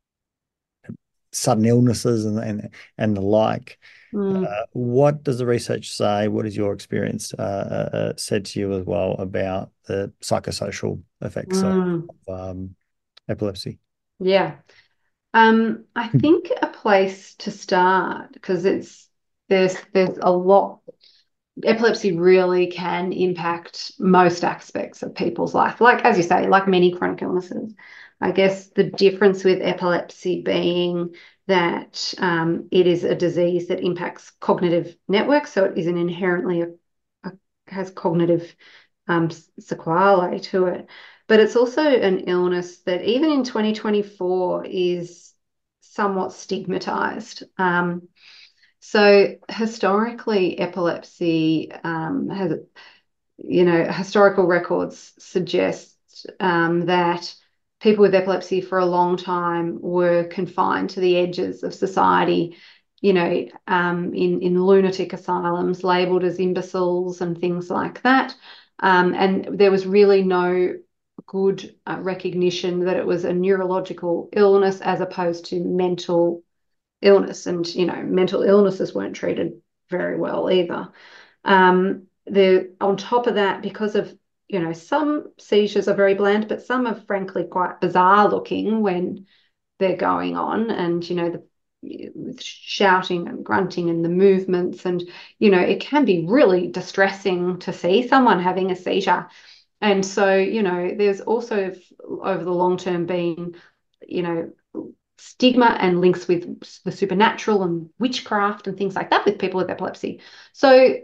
sudden illnesses and and and the like. Mm. Uh, what does the research say? What has your experience uh, uh, said to you as well about the psychosocial effects mm. of um, epilepsy? Yeah, um, I think a place to start, because it's there's there's a lot. Epilepsy really can impact most aspects of people's life, like, as you say, like many chronic illnesses. I guess the difference with epilepsy being that um, it is a disease that impacts cognitive networks, so it isn't inherently a, a, has cognitive um, sequelae to it. But it's also an illness that even in twenty twenty-four is somewhat stigmatized. Um, so historically, epilepsy um, has, you know, historical records suggest um, that people with epilepsy for a long time were confined to the edges of society, you know, um, in, in lunatic asylums, labelled as imbeciles and things like that. Um, and there was really no good uh, recognition that it was a neurological illness as opposed to mental illness. And, you know, mental illnesses weren't treated very well either. Um, the, on top of that, because of you know, some seizures are very bland, but some are frankly quite bizarre looking when they're going on. And, you know, the, with shouting and grunting and the movements, and you know it can be really distressing to see someone having a seizure. And so you know there's also over the long term been you know stigma and links with the supernatural and witchcraft and things like that with people with epilepsy. So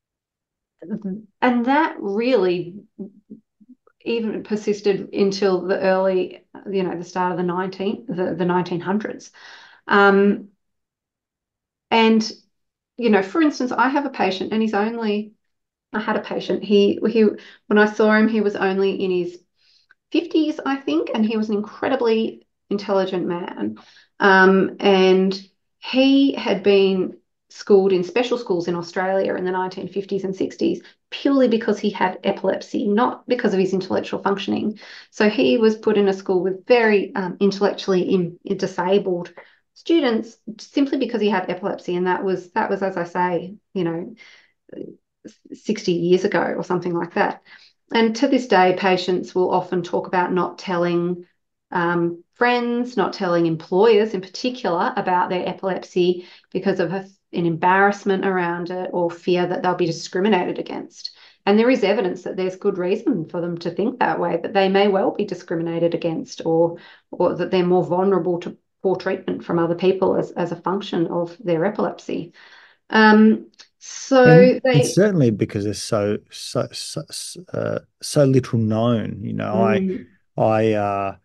and that really even persisted until the early, you know, the start of the nineteenth, the, the nineteen hundreds. Um, and, you know, for instance, I have a patient and he's only, I had a patient, he, he, when I saw him, he was only in his fifties, I think, and he was an incredibly intelligent man. Um, and he had been schooled in special schools in Australia in the nineteen fifties and sixties purely because he had epilepsy, not because of his intellectual functioning. So he was put in a school with very um, intellectually in, in disabled students simply because he had epilepsy, and that was that was, as I say, you know, sixty years ago or something like that. And to this day, patients will often talk about not telling um, friends, not telling employers in particular about their epilepsy because of a, an embarrassment around it or fear that they'll be discriminated against. And there is evidence that there's good reason for them to think that way, that they may well be discriminated against, or, or that they're more vulnerable to poor treatment from other people as, as a function of their epilepsy. Um, so and they it's certainly because there's so so so, uh, so little known. You know, mm, I I uh,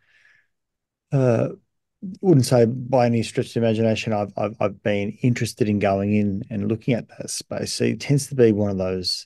uh, wouldn't say by any stretch of the imagination I've, I've I've been interested in going in and looking at that space. So it tends to be one of those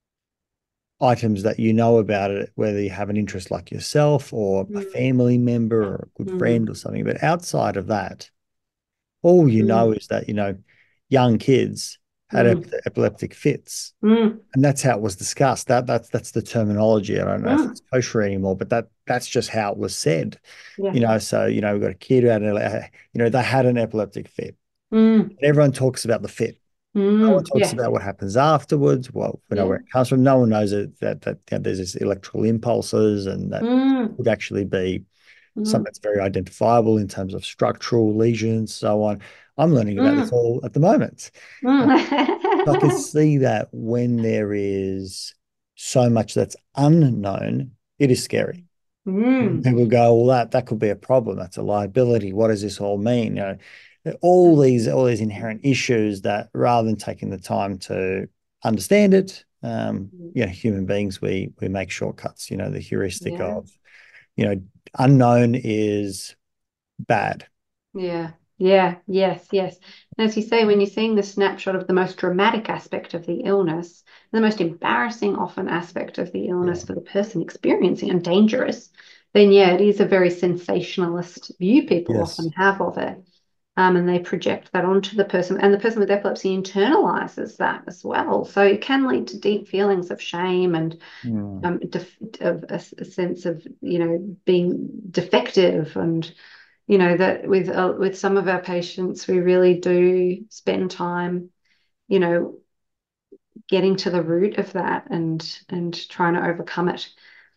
items that you know about it, whether you have an interest like yourself or a mm, family member or a good mm, friend or something. But outside of that, all you know mm, is that, you know, young kids had ep mm, epileptic fits. mm, And that's how it was discussed. That that's that's the terminology. I don't know if mm, it's kosher anymore, but that that's just how it was said. yeah. You know, so you know, we've got a kid who had an, you know, they had an epileptic fit. Mm, And everyone talks about the fit. No one mm, talks yeah. about what happens afterwards. Well, we know Yeah. where it comes from. No one knows that that, that you know, there's this electrical impulses, and that Mm, would actually be something mm, that's very identifiable in terms of structural lesions, so on. I'm learning about this mm, all at the moment. Uh, I can mm. see that when there is so much that's unknown, it is scary. Mm, People go, well, that that could be a problem. That's a liability. What does this all mean? You know, all these all these inherent issues that rather than taking the time to understand it, um, you know, human beings, we we make shortcuts. You know, the heuristic yeah. of, you know, unknown is bad. Yeah. Yeah. Yes. Yes. And as you say, when you're seeing the snapshot of the most dramatic aspect of the illness, the most embarrassing often aspect of the Yeah. illness for the person experiencing and dangerous, then yeah, it is a very sensationalist view people often Yes. have of it. Um, and they project that onto the person, and the person with epilepsy internalizes that as well. So it can lead to deep feelings of shame and Mm. um, def- of a, a sense of, you know, being defective. And you know that with uh, with some of our patients, we really do spend time, you know, getting to the root of that and and trying to overcome it.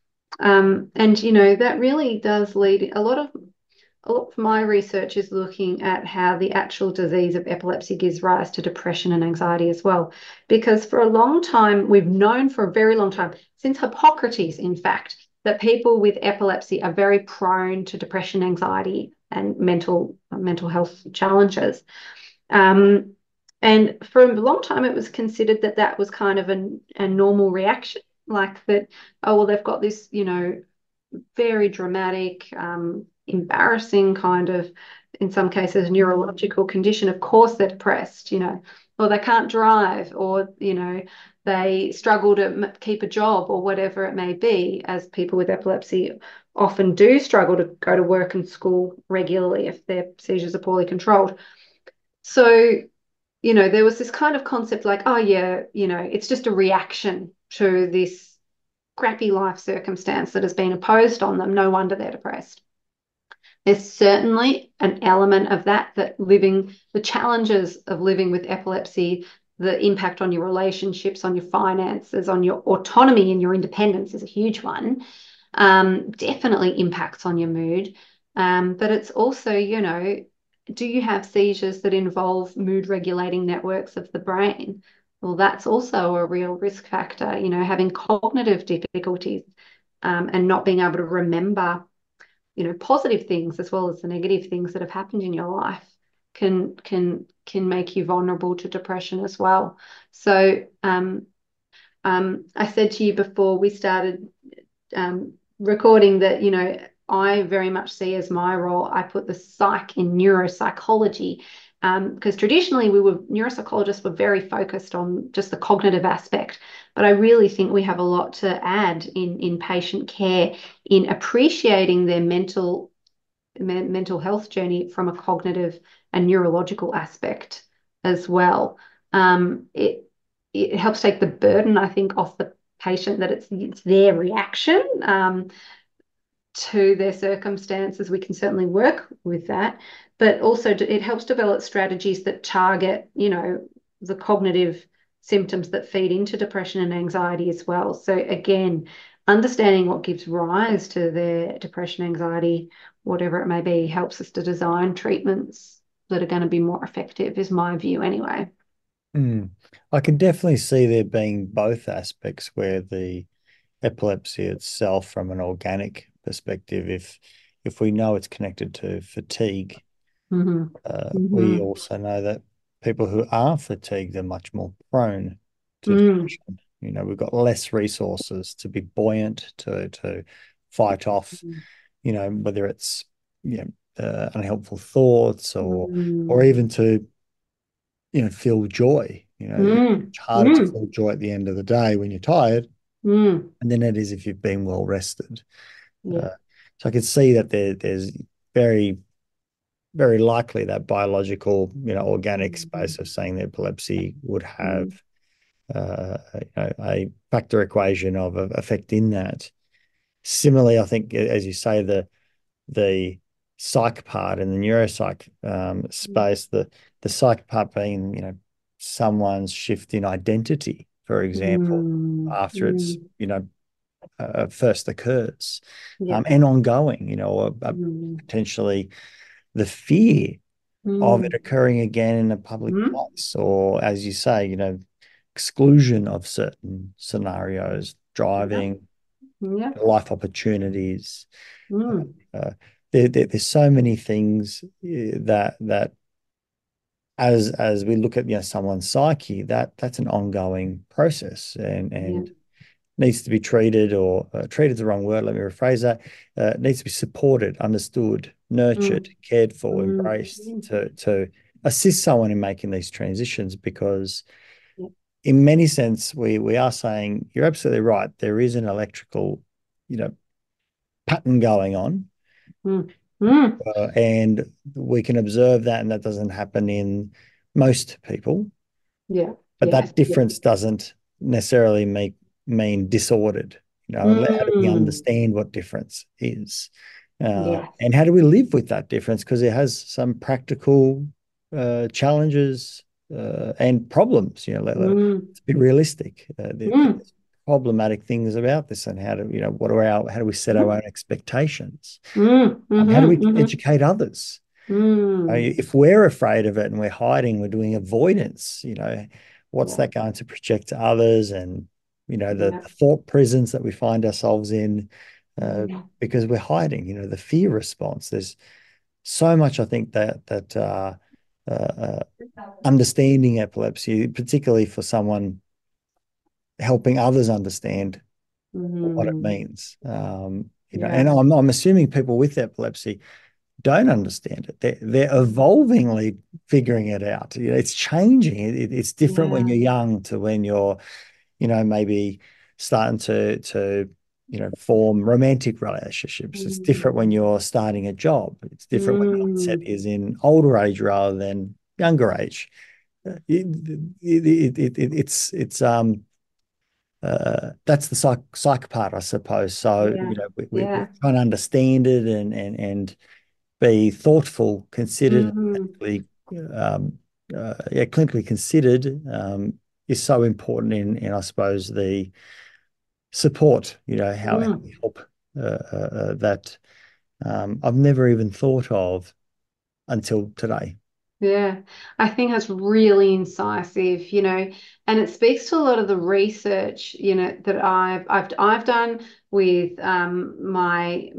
Um, and you know that really does lead a lot of a lot of my research is looking at how the actual disease of epilepsy gives rise to depression and anxiety as well. Because for a long time, we've known for a very long time, since Hippocrates, in fact, that people with epilepsy are very prone to depression, anxiety, and mental mental health challenges. Um, and for a long time, it was considered that that was kind of an, a normal reaction, like that, oh, well, they've got this, you know, very dramatic, um, embarrassing kind of, in some cases, neurological condition. Of course, they're depressed, you know, or they can't drive, or, you know, they struggle to keep a job or whatever it may be, as people with epilepsy often do struggle to go to work and school regularly if their seizures are poorly controlled. So, you know, there was this kind of concept like, oh, yeah, you know, it's just a reaction to this crappy life circumstance that has been imposed on them. No wonder they're depressed. There's certainly an element of that, that living, the challenges of living with epilepsy, the impact on your relationships, on your finances, on your autonomy and your independence is a huge one. Um, definitely impacts on your mood. Um, but it's also, you know, do you have seizures that involve mood regulating networks of the brain? Well, that's also a real risk factor, you know, having cognitive difficulties um, and not being able to remember, you know, positive things as well as the negative things that have happened in your life can can can make you vulnerable to depression as well. So um, um, I said to you before we started um, recording that, you know, I very much see as my role, I put the psych in neuropsychology um, because traditionally we were neuropsychologists were very focused on just the cognitive aspect. But I really think we have a lot to add in, in patient care, in appreciating their mental me- mental health journey from a cognitive and neurological aspect as well. Um, it it helps take the burden, I think, off the patient that it's it's their reaction um, to their circumstances. We can certainly work with that, but also it helps develop strategies that target, you know, the cognitive symptoms that feed into depression and anxiety as well. So again, understanding what gives rise to their depression, anxiety, whatever it may be, helps us to design treatments that are going to be more effective, is my view anyway. Mm. I can definitely see there being both aspects where the epilepsy itself, from an organic perspective, if if we know it's connected to fatigue, Mm-hmm. uh, we Mm-hmm. also know that people who are fatigued are much more prone to Mm. depression. You know, we've got less resources to be buoyant, to to fight off, you know, whether it's, you know, uh, unhelpful thoughts or or Mm. even to, you know, feel joy. You know, Mm. it's harder to Mm. feel joy at the end of the day when you're tired, Mm. and then it is if you've been well rested. Yeah. Uh, so I could see that there, there's very, very likely that biological, you know, organic space of saying that epilepsy would have Mm. uh, a, a factor equation of, of effect in that. Similarly, I think, as you say, the the psych part and the neuropsych um, space, the the psych part being, you know, someone's shift in identity, for example, Mm. after it's, Mm. you know, uh, first occurs, Yeah. um, and ongoing, you know, or, uh, Mm. potentially the fear of it Mm. occurring again in a public Mm. place, or as you say, you know, exclusion of certain scenarios, Yeah. driving, Yeah. life opportunities. Mm. Uh, there, there, there's so many things uh, that that as as we look at, you know, someone's psyche, that that's an ongoing process, and Yeah. and needs to be treated, or uh, treated is the wrong word. Let me rephrase that. Uh, needs to be supported, understood, nurtured, Mm. cared for, Mm. embraced Mm. to to assist someone in making these transitions, because Yeah. in many sense we we are saying you're absolutely right. There is an electrical, you know, pattern going on, Mm. Mm. uh, and we can observe that, and that doesn't happen in most people. Yeah. But Yes. that Yeah. difference doesn't necessarily make mean disordered. You know, and how do we Mm. understand what difference is, uh, Yes. and how do we live with that difference? Because it has some practical uh, challenges uh, and problems. You know, let, let, Mm. let's be realistic. Uh, there, Mm. there's problematic things about this, and how do, you know, what are our how do we set our Mm. own expectations? Mm. Um, how do we Mm-hmm. Mm-hmm. educate others? Uh, Mm. If we're afraid of it and we're hiding, we're doing avoidance, you know, what's Yeah. that going to project to others? And, you know, the, Yeah. the thought prisons that we find ourselves in uh, Mm. because we're hiding, you know, the fear response. There's so much, I think, that, that uh, uh, uh, understanding epilepsy, particularly for someone helping others understand what it Mm. means. Um, you know, and Yeah. I'm, I'm assuming people with epilepsy don't understand it. They're, they're evolvingly figuring it out. You know, it's changing. It, it's different when Yeah. you're young to when you're, you know, maybe starting to to you know, form romantic relationships. It's different when Mm. you're starting a job. It's different when your onset Mm. is in older age rather than younger age. Uh, It, it, it, it, it's it's um uh, that's the psych, psych part, I suppose. So, Yeah. you know, we, we, we're Yeah. trying to understand it, and and and be thoughtful, considered, Mm. clinically, um, uh, yeah, clinically considered, um, is so important in, in, I suppose, the support. You know, how, how Mm. we help uh, uh, uh, that. Um, I've never even thought of until today. Yeah, I think that's really incisive, you know, and it speaks to a lot of the research, you know, that I've I've I've done with um, my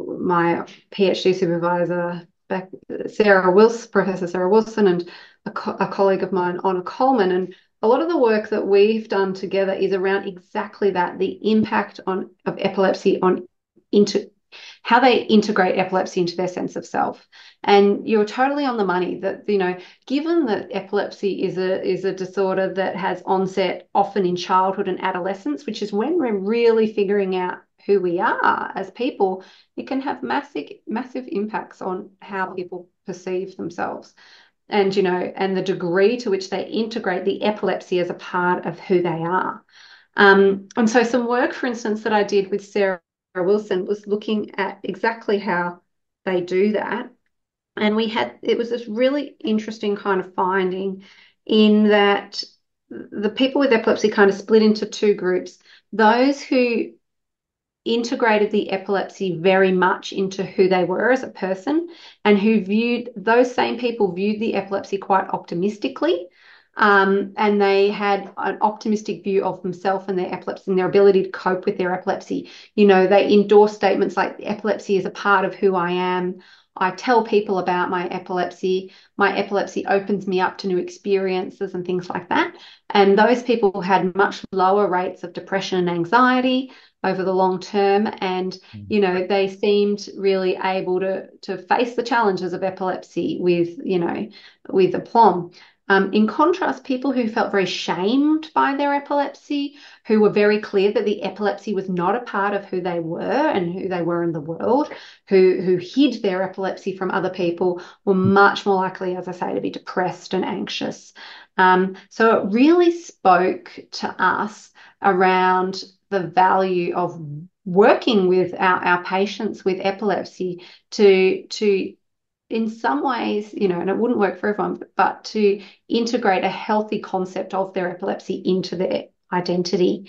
my PhD supervisor, back, Sarah Wilson, Professor Sarah Wilson, and a, co a colleague of mine, Honor Coleman, and a lot of the work that we've done together is around exactly that, the impact on of epilepsy on into how they integrate epilepsy into their sense of self. And you're totally on the money that, you know, given that epilepsy is a is a disorder that has onset often in childhood and adolescence, which is when we're really figuring out who we are as people, it can have massive, massive impacts on how people perceive themselves. And, you know, and the degree to which they integrate the epilepsy as a part of who they are. Um, and so some work, for instance, that I did with Sarah Wilson was looking at exactly how they do that. And we had, it was this really interesting kind of finding in that the people with epilepsy kind of split into two groups. Those who integrated the epilepsy very much into who they were as a person, and who viewed, those same people viewed the epilepsy quite optimistically. Um, and they had an optimistic view of themselves and their epilepsy and their ability to cope with their epilepsy. You know, they endorse statements like epilepsy is a part of who I am. I tell people about my epilepsy. My epilepsy opens me up to new experiences and things like that. And those people had much lower rates of depression and anxiety over the long term. And, you know, they seemed really able to, to face the challenges of epilepsy with, you know, with aplomb. Um, in contrast, people who felt very shamed by their epilepsy, who were very clear that the epilepsy was not a part of who they were and who they were in the world, who, who hid their epilepsy from other people, were much more likely, as I say, to be depressed and anxious. Um, so it really spoke to us around the value of working with our, our patients with epilepsy to, to in some ways, you know, and it wouldn't work for everyone, but, but to integrate a healthy concept of their epilepsy into their identity.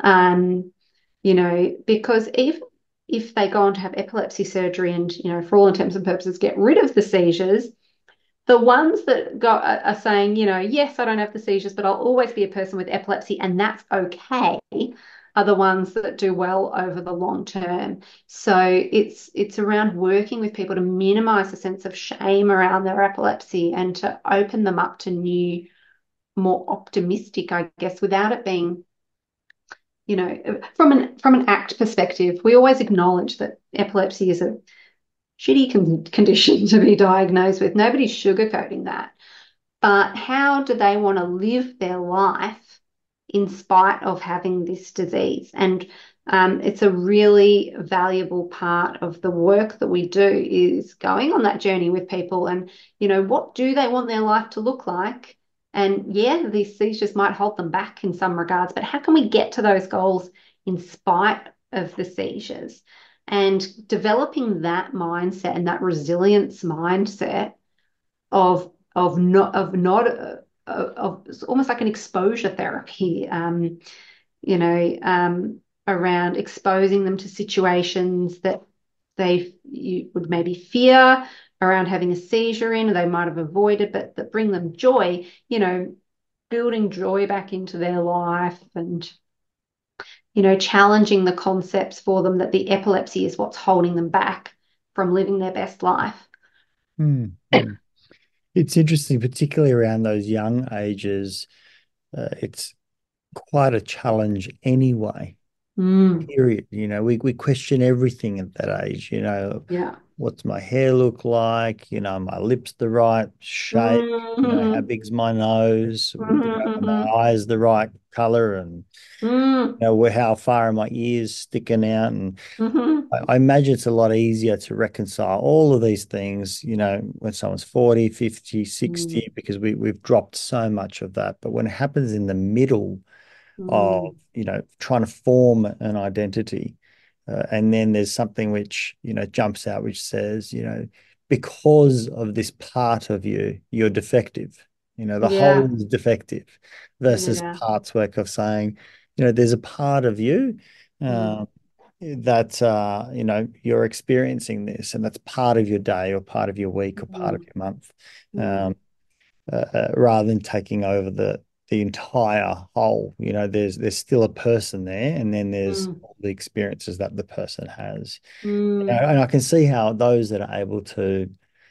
Um, you know, because even if they go on to have epilepsy surgery and, you know, for all intents and purposes, get rid of the seizures, the ones that go, are saying, you know, yes, I don't have the seizures, but I'll always be a person with epilepsy and that's okay, are the ones that do well over the long term. So it's it's around working with people to minimize the sense of shame around their epilepsy and to open them up to new, more optimistic, I guess, without it being, you know, from an from an ACT perspective, we always acknowledge that epilepsy is a shitty con condition to be diagnosed with. Nobody's sugarcoating that. But how do they want to live their life in spite of having this disease? And um, it's a really valuable part of the work that we do, is going on that journey with people and, you know, what do they want their life to look like? And yeah, these seizures might hold them back in some regards, but how can we get to those goals in spite of the seizures? And developing that mindset and that resilience mindset of of not of not uh, of it's almost like an exposure therapy, um, you know, um, around exposing them to situations that they you would maybe fear around having a seizure in, or they might have avoided, but that bring them joy, you know, building joy back into their life and, you know, challenging the concepts for them that the epilepsy is what's holding them back from living their best life. Mm. It's interesting, particularly around those young ages. Uh, it's quite a challenge anyway. Mm. Period. You know, we we question everything at that age. You know, Yeah. what's my hair look like? You know, my lips the right shape? Mm-hmm. You know, how big's my nose? Mm-hmm. You know, are my eyes the right color? And Mm. you know, where how far are my ears sticking out? And Mm-hmm. I, I imagine it's a lot easier to reconcile all of these things, you know, when someone's forty, fifty, sixty, Mm. because we we've dropped so much of that. But when it happens in the middle of, Mm. you know, trying to form an identity, uh, and then there's something which, you know, jumps out, which says, you know, because of this part of you, you're defective. You know, the Yeah. whole is defective, versus Yeah. parts work of saying, you know, there's a part of you, Mm. um, that uh, you know, you're experiencing this, and that's part of your day or part of your week or part of Mm. your month, Mm. um, uh, uh, rather than taking over the the entire whole. You know, there's there's still a person there, and then there's Mm. all the experiences that the person has. Mm. And I, and I can see how those that are able to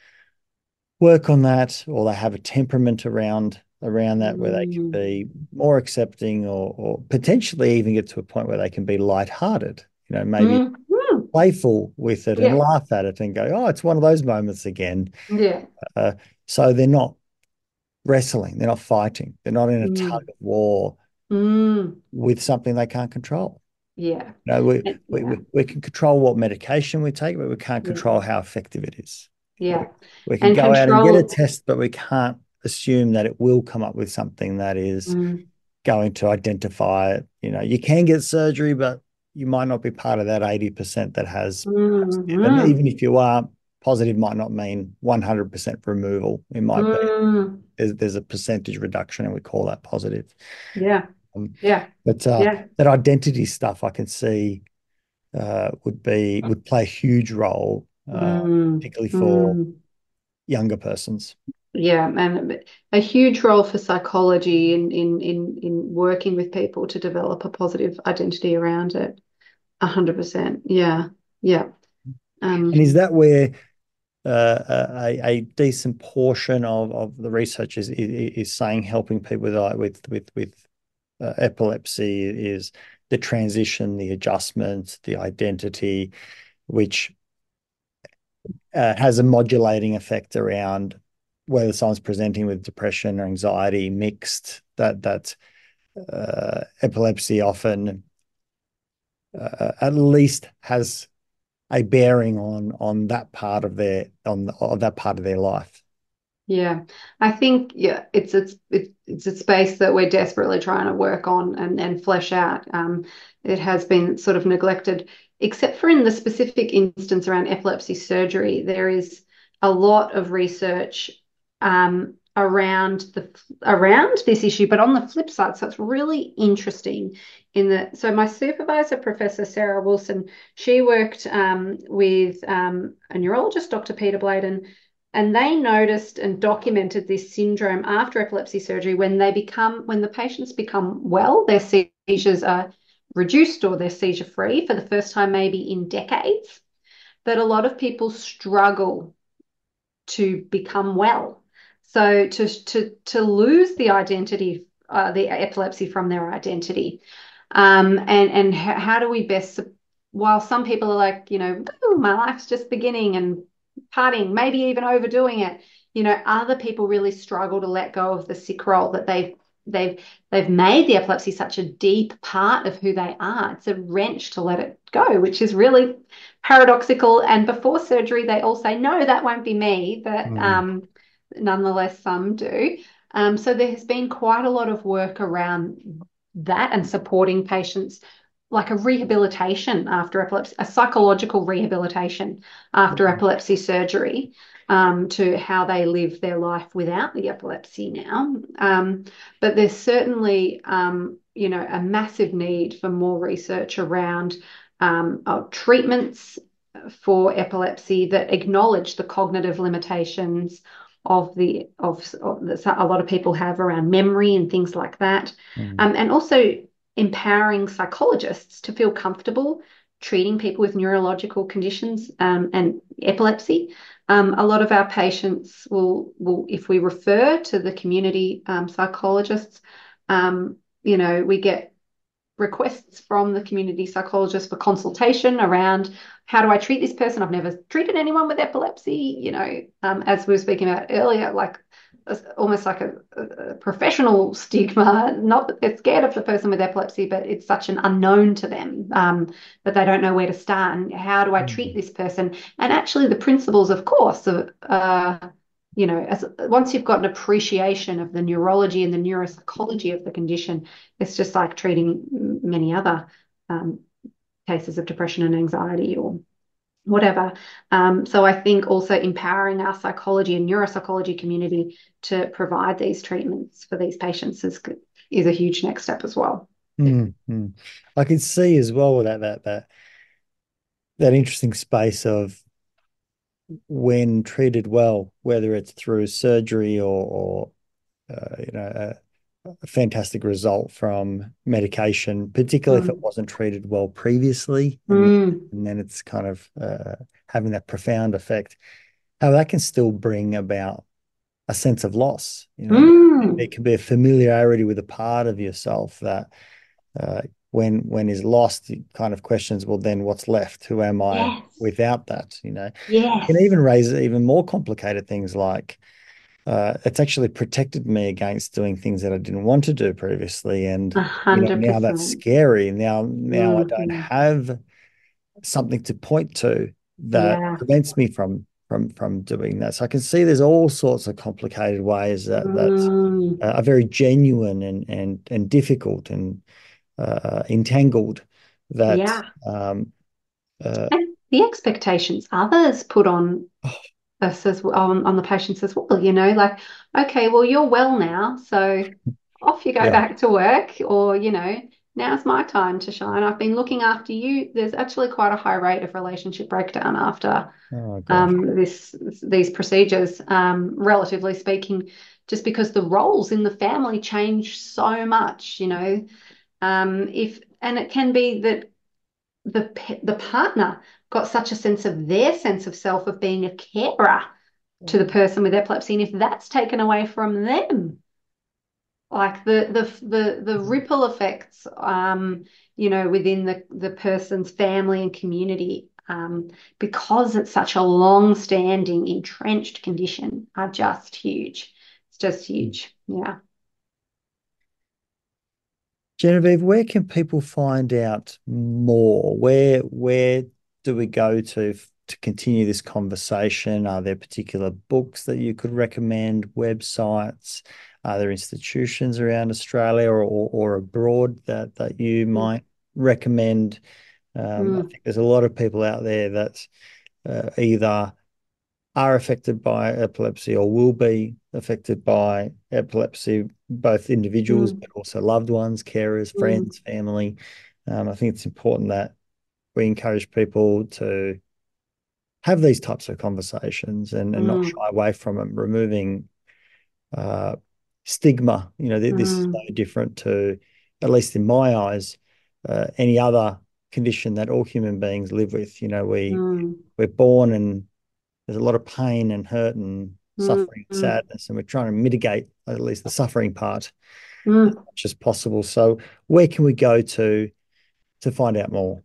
work on that, or they have a temperament around around that, where they can Mm. be more accepting, or or potentially even get to a point where they can be lighthearted. You know, maybe Mm. Mm. playful with it and Yeah. laugh at it and go, oh, it's one of those moments again. Yeah. Uh, so they're not wrestling, they're not fighting, they're not in a tug Mm. of war Mm. with something they can't control. Yeah. You know, we, And- we, Yeah. we, we can control what medication we take, but we can't Yeah. control how effective it is. Yeah. We can And go out and get a control. test, but we can't assume that it will come up with something that is Mm. going to identify it. You know, you can get surgery, but you might not be part of that eighty percent that has Mm. positive. And Mm. even if you are, positive might not mean one hundred percent removal. It might be Mm. there's, there's a percentage reduction, and we call that positive. Yeah. Um, Yeah. but uh, Yeah. that identity stuff, I can see uh, would be would play a huge role, uh, Mm. particularly for Mm. younger persons. Yeah, and a huge role for psychology in in in in working with people to develop a positive identity around it. A hundred percent. Yeah. Yeah. Um, And is that where uh, a, a decent portion of, of the research is, is is saying helping people with uh, with with with uh, epilepsy is the transition, the adjustment, the identity, which uh, has a modulating effect around whether someone's presenting with depression or anxiety mixed. That that uh, epilepsy often uh, at least has a bearing on on that part of their on of that part of their life. yeah, I think yeah, it's it's it's it's a space that we're desperately trying to work on and and flesh out. Um, it has been sort of neglected, except for in the specific instance around epilepsy surgery. There is a lot of research um, around the around this issue, but on the flip side, so it's really interesting in that. So my supervisor, Professor Sarah Wilson, she worked um, with um, a neurologist, Doctor Peter Bladen, and they noticed and documented this syndrome after epilepsy surgery when they become, when the patients become well, their seizures are reduced or they're seizure free for the first time, maybe in decades, that a lot of people struggle to become well. So to, to, to lose the identity, uh, the epilepsy from their identity. Um, and, and how, how do we best, while some people are like, you know, oh, my life's just beginning and partying, maybe even overdoing it. You know, other people really struggle to let go of the sick role that they've they've they've made the epilepsy such a deep part of who they are. It's a wrench to let it go, which is really paradoxical. And before surgery, they all say, no, that won't be me, but Mm. um, nonetheless, some do. Um, so there has been quite a lot of work around that and supporting patients, like a rehabilitation after epilepsy, a psychological rehabilitation after epilepsy surgery, um, to how they live their life without the epilepsy now. Um, but there's certainly, um, you know, a massive need for more research around um, uh, treatments for epilepsy that acknowledge the cognitive limitations of the of, of the, a lot of people have around memory and things like that, Mm. um, and also empowering psychologists to feel comfortable treating people with neurological conditions um, and epilepsy. Um, a lot of our patients will, will, if we refer to the community um, psychologists, um, you know, we get requests from the community psychologist for consultation around how do I treat this person? I've never treated anyone with epilepsy, you know, um, as we were speaking about earlier, like almost like a, a professional stigma, not that they're scared of the person with epilepsy, but it's such an unknown to them, um, that they don't know where to start. And how do I treat this person? And actually the principles, of course, of, uh, you know, as once you've got an appreciation of the neurology and the neuropsychology of the condition, it's just like treating many other um, cases of depression and anxiety or whatever. Um, so I think also empowering our psychology and neuropsychology community to provide these treatments for these patients is is a huge next step as well. Mm, mm. I can see as well that that that that interesting space of when treated well, whether it's through surgery or, or uh, you know, a, a fantastic result from medication, particularly if it Mm. wasn't treated well previously, and then, Mm. and then it's kind of uh, having that profound effect, how that can still bring about a sense of loss. You know, there Mm. can be a familiarity with a part of yourself that uh, when when is lost, it kind of questions, well, then what's left? Who am I Yes. without that? You know, it can Yes. even raise even more complicated things like uh, it's actually protected me against doing things that I didn't want to do previously. And, A you know, hundred now that's percent. scary. Now, now I don't Mm-hmm. have something to point to that Yeah. prevents me from from from doing that. So I can see there's all sorts of complicated ways that that Mm. uh, are very genuine and and and difficult and uh, entangled that Yeah. um, uh, And the expectations others put on us as well, on, on the patients as well, you know, like, okay, well, you're well now, so off you go yeah. back to work, or, you know, now's my time to shine. I've been looking after you. There's actually quite a high rate of relationship breakdown after Oh gosh. um, this these procedures, um, relatively speaking, just because the roles in the family change so much, you know. Um, if and it can be that the the partner got such a sense of their sense of self of being a carer to the person with epilepsy, and if that's taken away from them, like the the the the ripple effects, um, you know, within the the person's family and community, um, because it's such a long-standing, entrenched condition, are just huge. It's just huge. Yeah. Genevieve, where can people find out more? Where where do we go to to continue this conversation? Are there particular books that you could recommend, websites? Are there institutions around Australia or, or, or abroad that, that you might recommend? Um, I Mm, think there's a lot of people out there that uh, either are affected by epilepsy or will be affected by epilepsy, both individuals, mm, but also loved ones, carers, mm, friends, family. Um, I think it's important that we encourage people to have these types of conversations and, and not mm, shy away from them, removing uh, stigma. You know, th this is no mm, different to, at least in my eyes, uh, any other condition that all human beings live with. You know, we mm, we're born and there's a lot of pain and hurt and mm, suffering and mm, sadness, and we're trying to mitigate at least the suffering part as mm. much as possible. So, where can we go to to find out more?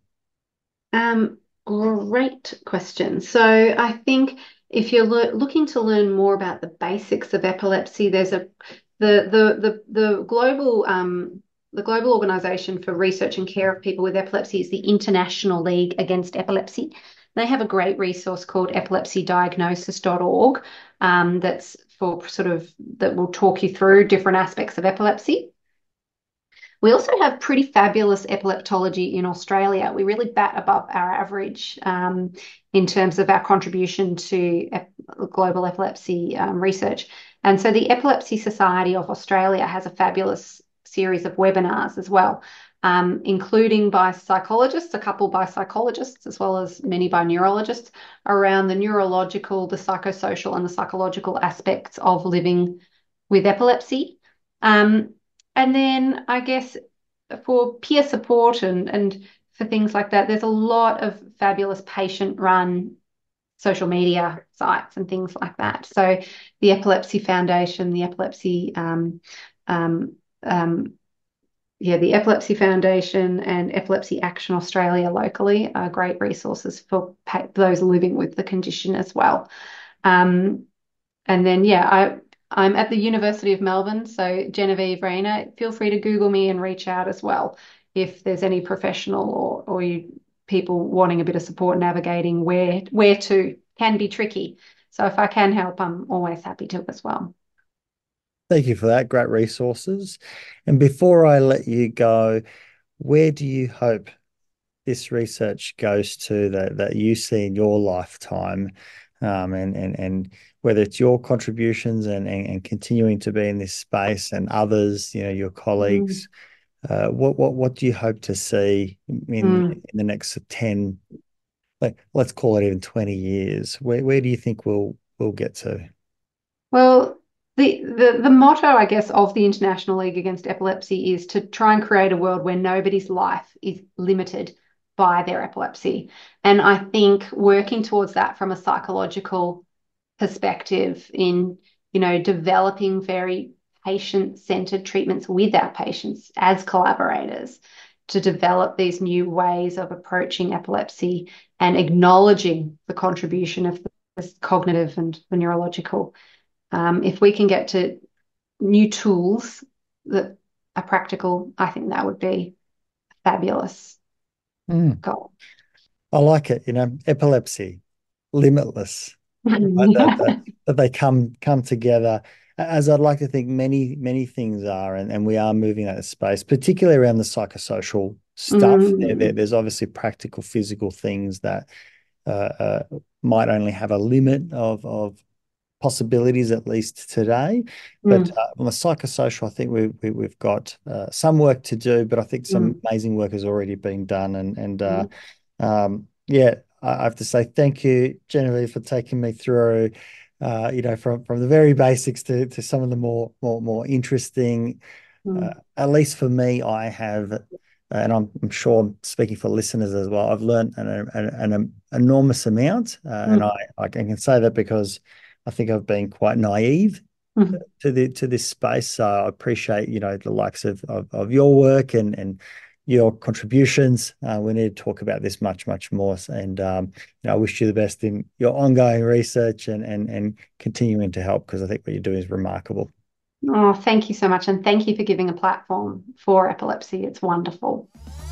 Um, great question. So I think if you're lo looking to learn more about the basics of epilepsy, there's a the the the the global um the global organization for research and care of people with epilepsy is the International League Against Epilepsy. They have a great resource called epilepsy diagnosis dot org, um, that's for sort of that will talk you through different aspects of epilepsy. We also have pretty fabulous epileptology in Australia. We really bat above our average, um, in terms of our contribution to ep global epilepsy um, research. And so the Epilepsy Society of Australia has a fabulous series of webinars as well, um, including by psychologists, a couple by psychologists, as well as many by neurologists, around the neurological, the psychosocial, and the psychological aspects of living with epilepsy. Um, and then I guess for peer support and, and for things like that, there's a lot of fabulous patient run social media sites and things like that. So the Epilepsy Foundation, the Epilepsy, um, um, um, yeah, the Epilepsy Foundation and Epilepsy Action Australia locally are great resources for those living with the condition as well. Um, and then, yeah, I, I'm at the University of Melbourne, so Genevieve Rayner, feel free to Google me and reach out as well if there's any professional or, or you, people wanting a bit of support navigating where where to can be tricky. So if I can help, I'm always happy to as well. Thank you for that. Great resources. And before I let you go, where do you hope this research goes to that that you see in your lifetime, um, and and and whether it's your contributions and, and and continuing to be in this space and others, you know, your Mm, colleagues, uh, what what what do you hope to see in mm. in the next ten like let's call it even twenty years, where where do you think we'll we'll get to? Well, the, the the motto, I guess, of the International League Against Epilepsy is to try and create a world where nobody's life is limited by their epilepsy. And I think working towards that from a psychological perspective in, you know, developing very patient-centered treatments with our patients as collaborators to develop these new ways of approaching epilepsy and acknowledging the contribution of the cognitive and the neurological. Um, if we can get to new tools that are practical, I think that would be a fabulous Mm. goal. I like it, you know, epilepsy, limitless, right? That, that, that they come come together, as I'd like to think many, many things are, and, and we are moving that space, particularly around the psychosocial stuff. Mm. There, there, there's obviously practical, physical things that uh, uh, might only have a limit of of possibilities, at least today. But Mm. uh, on the psychosocial, I think we, we we've got uh, some work to do, but I think some Mm. amazing work has already been done, and and uh, Mm. um, yeah, I have to say thank you, Genevieve, for taking me through, uh, you know, from from the very basics to to some of the more more more interesting. Uh, Mm. at least for me, I have, and I'm, I'm sure I'm speaking for listeners as well. I've learned an, an, an enormous amount, uh, and Mm. I I can say that because I think I've been quite naive Mm. to the to this space. So I appreciate, you know, the likes of of, of your work and and your contributions. Uh, we need to talk about this much, much more. And um, you know, I wish you the best in your ongoing research and and and continuing to help, because I think what you're doing is remarkable. Oh, thank you so much. And thank you for giving a platform for epilepsy. It's wonderful.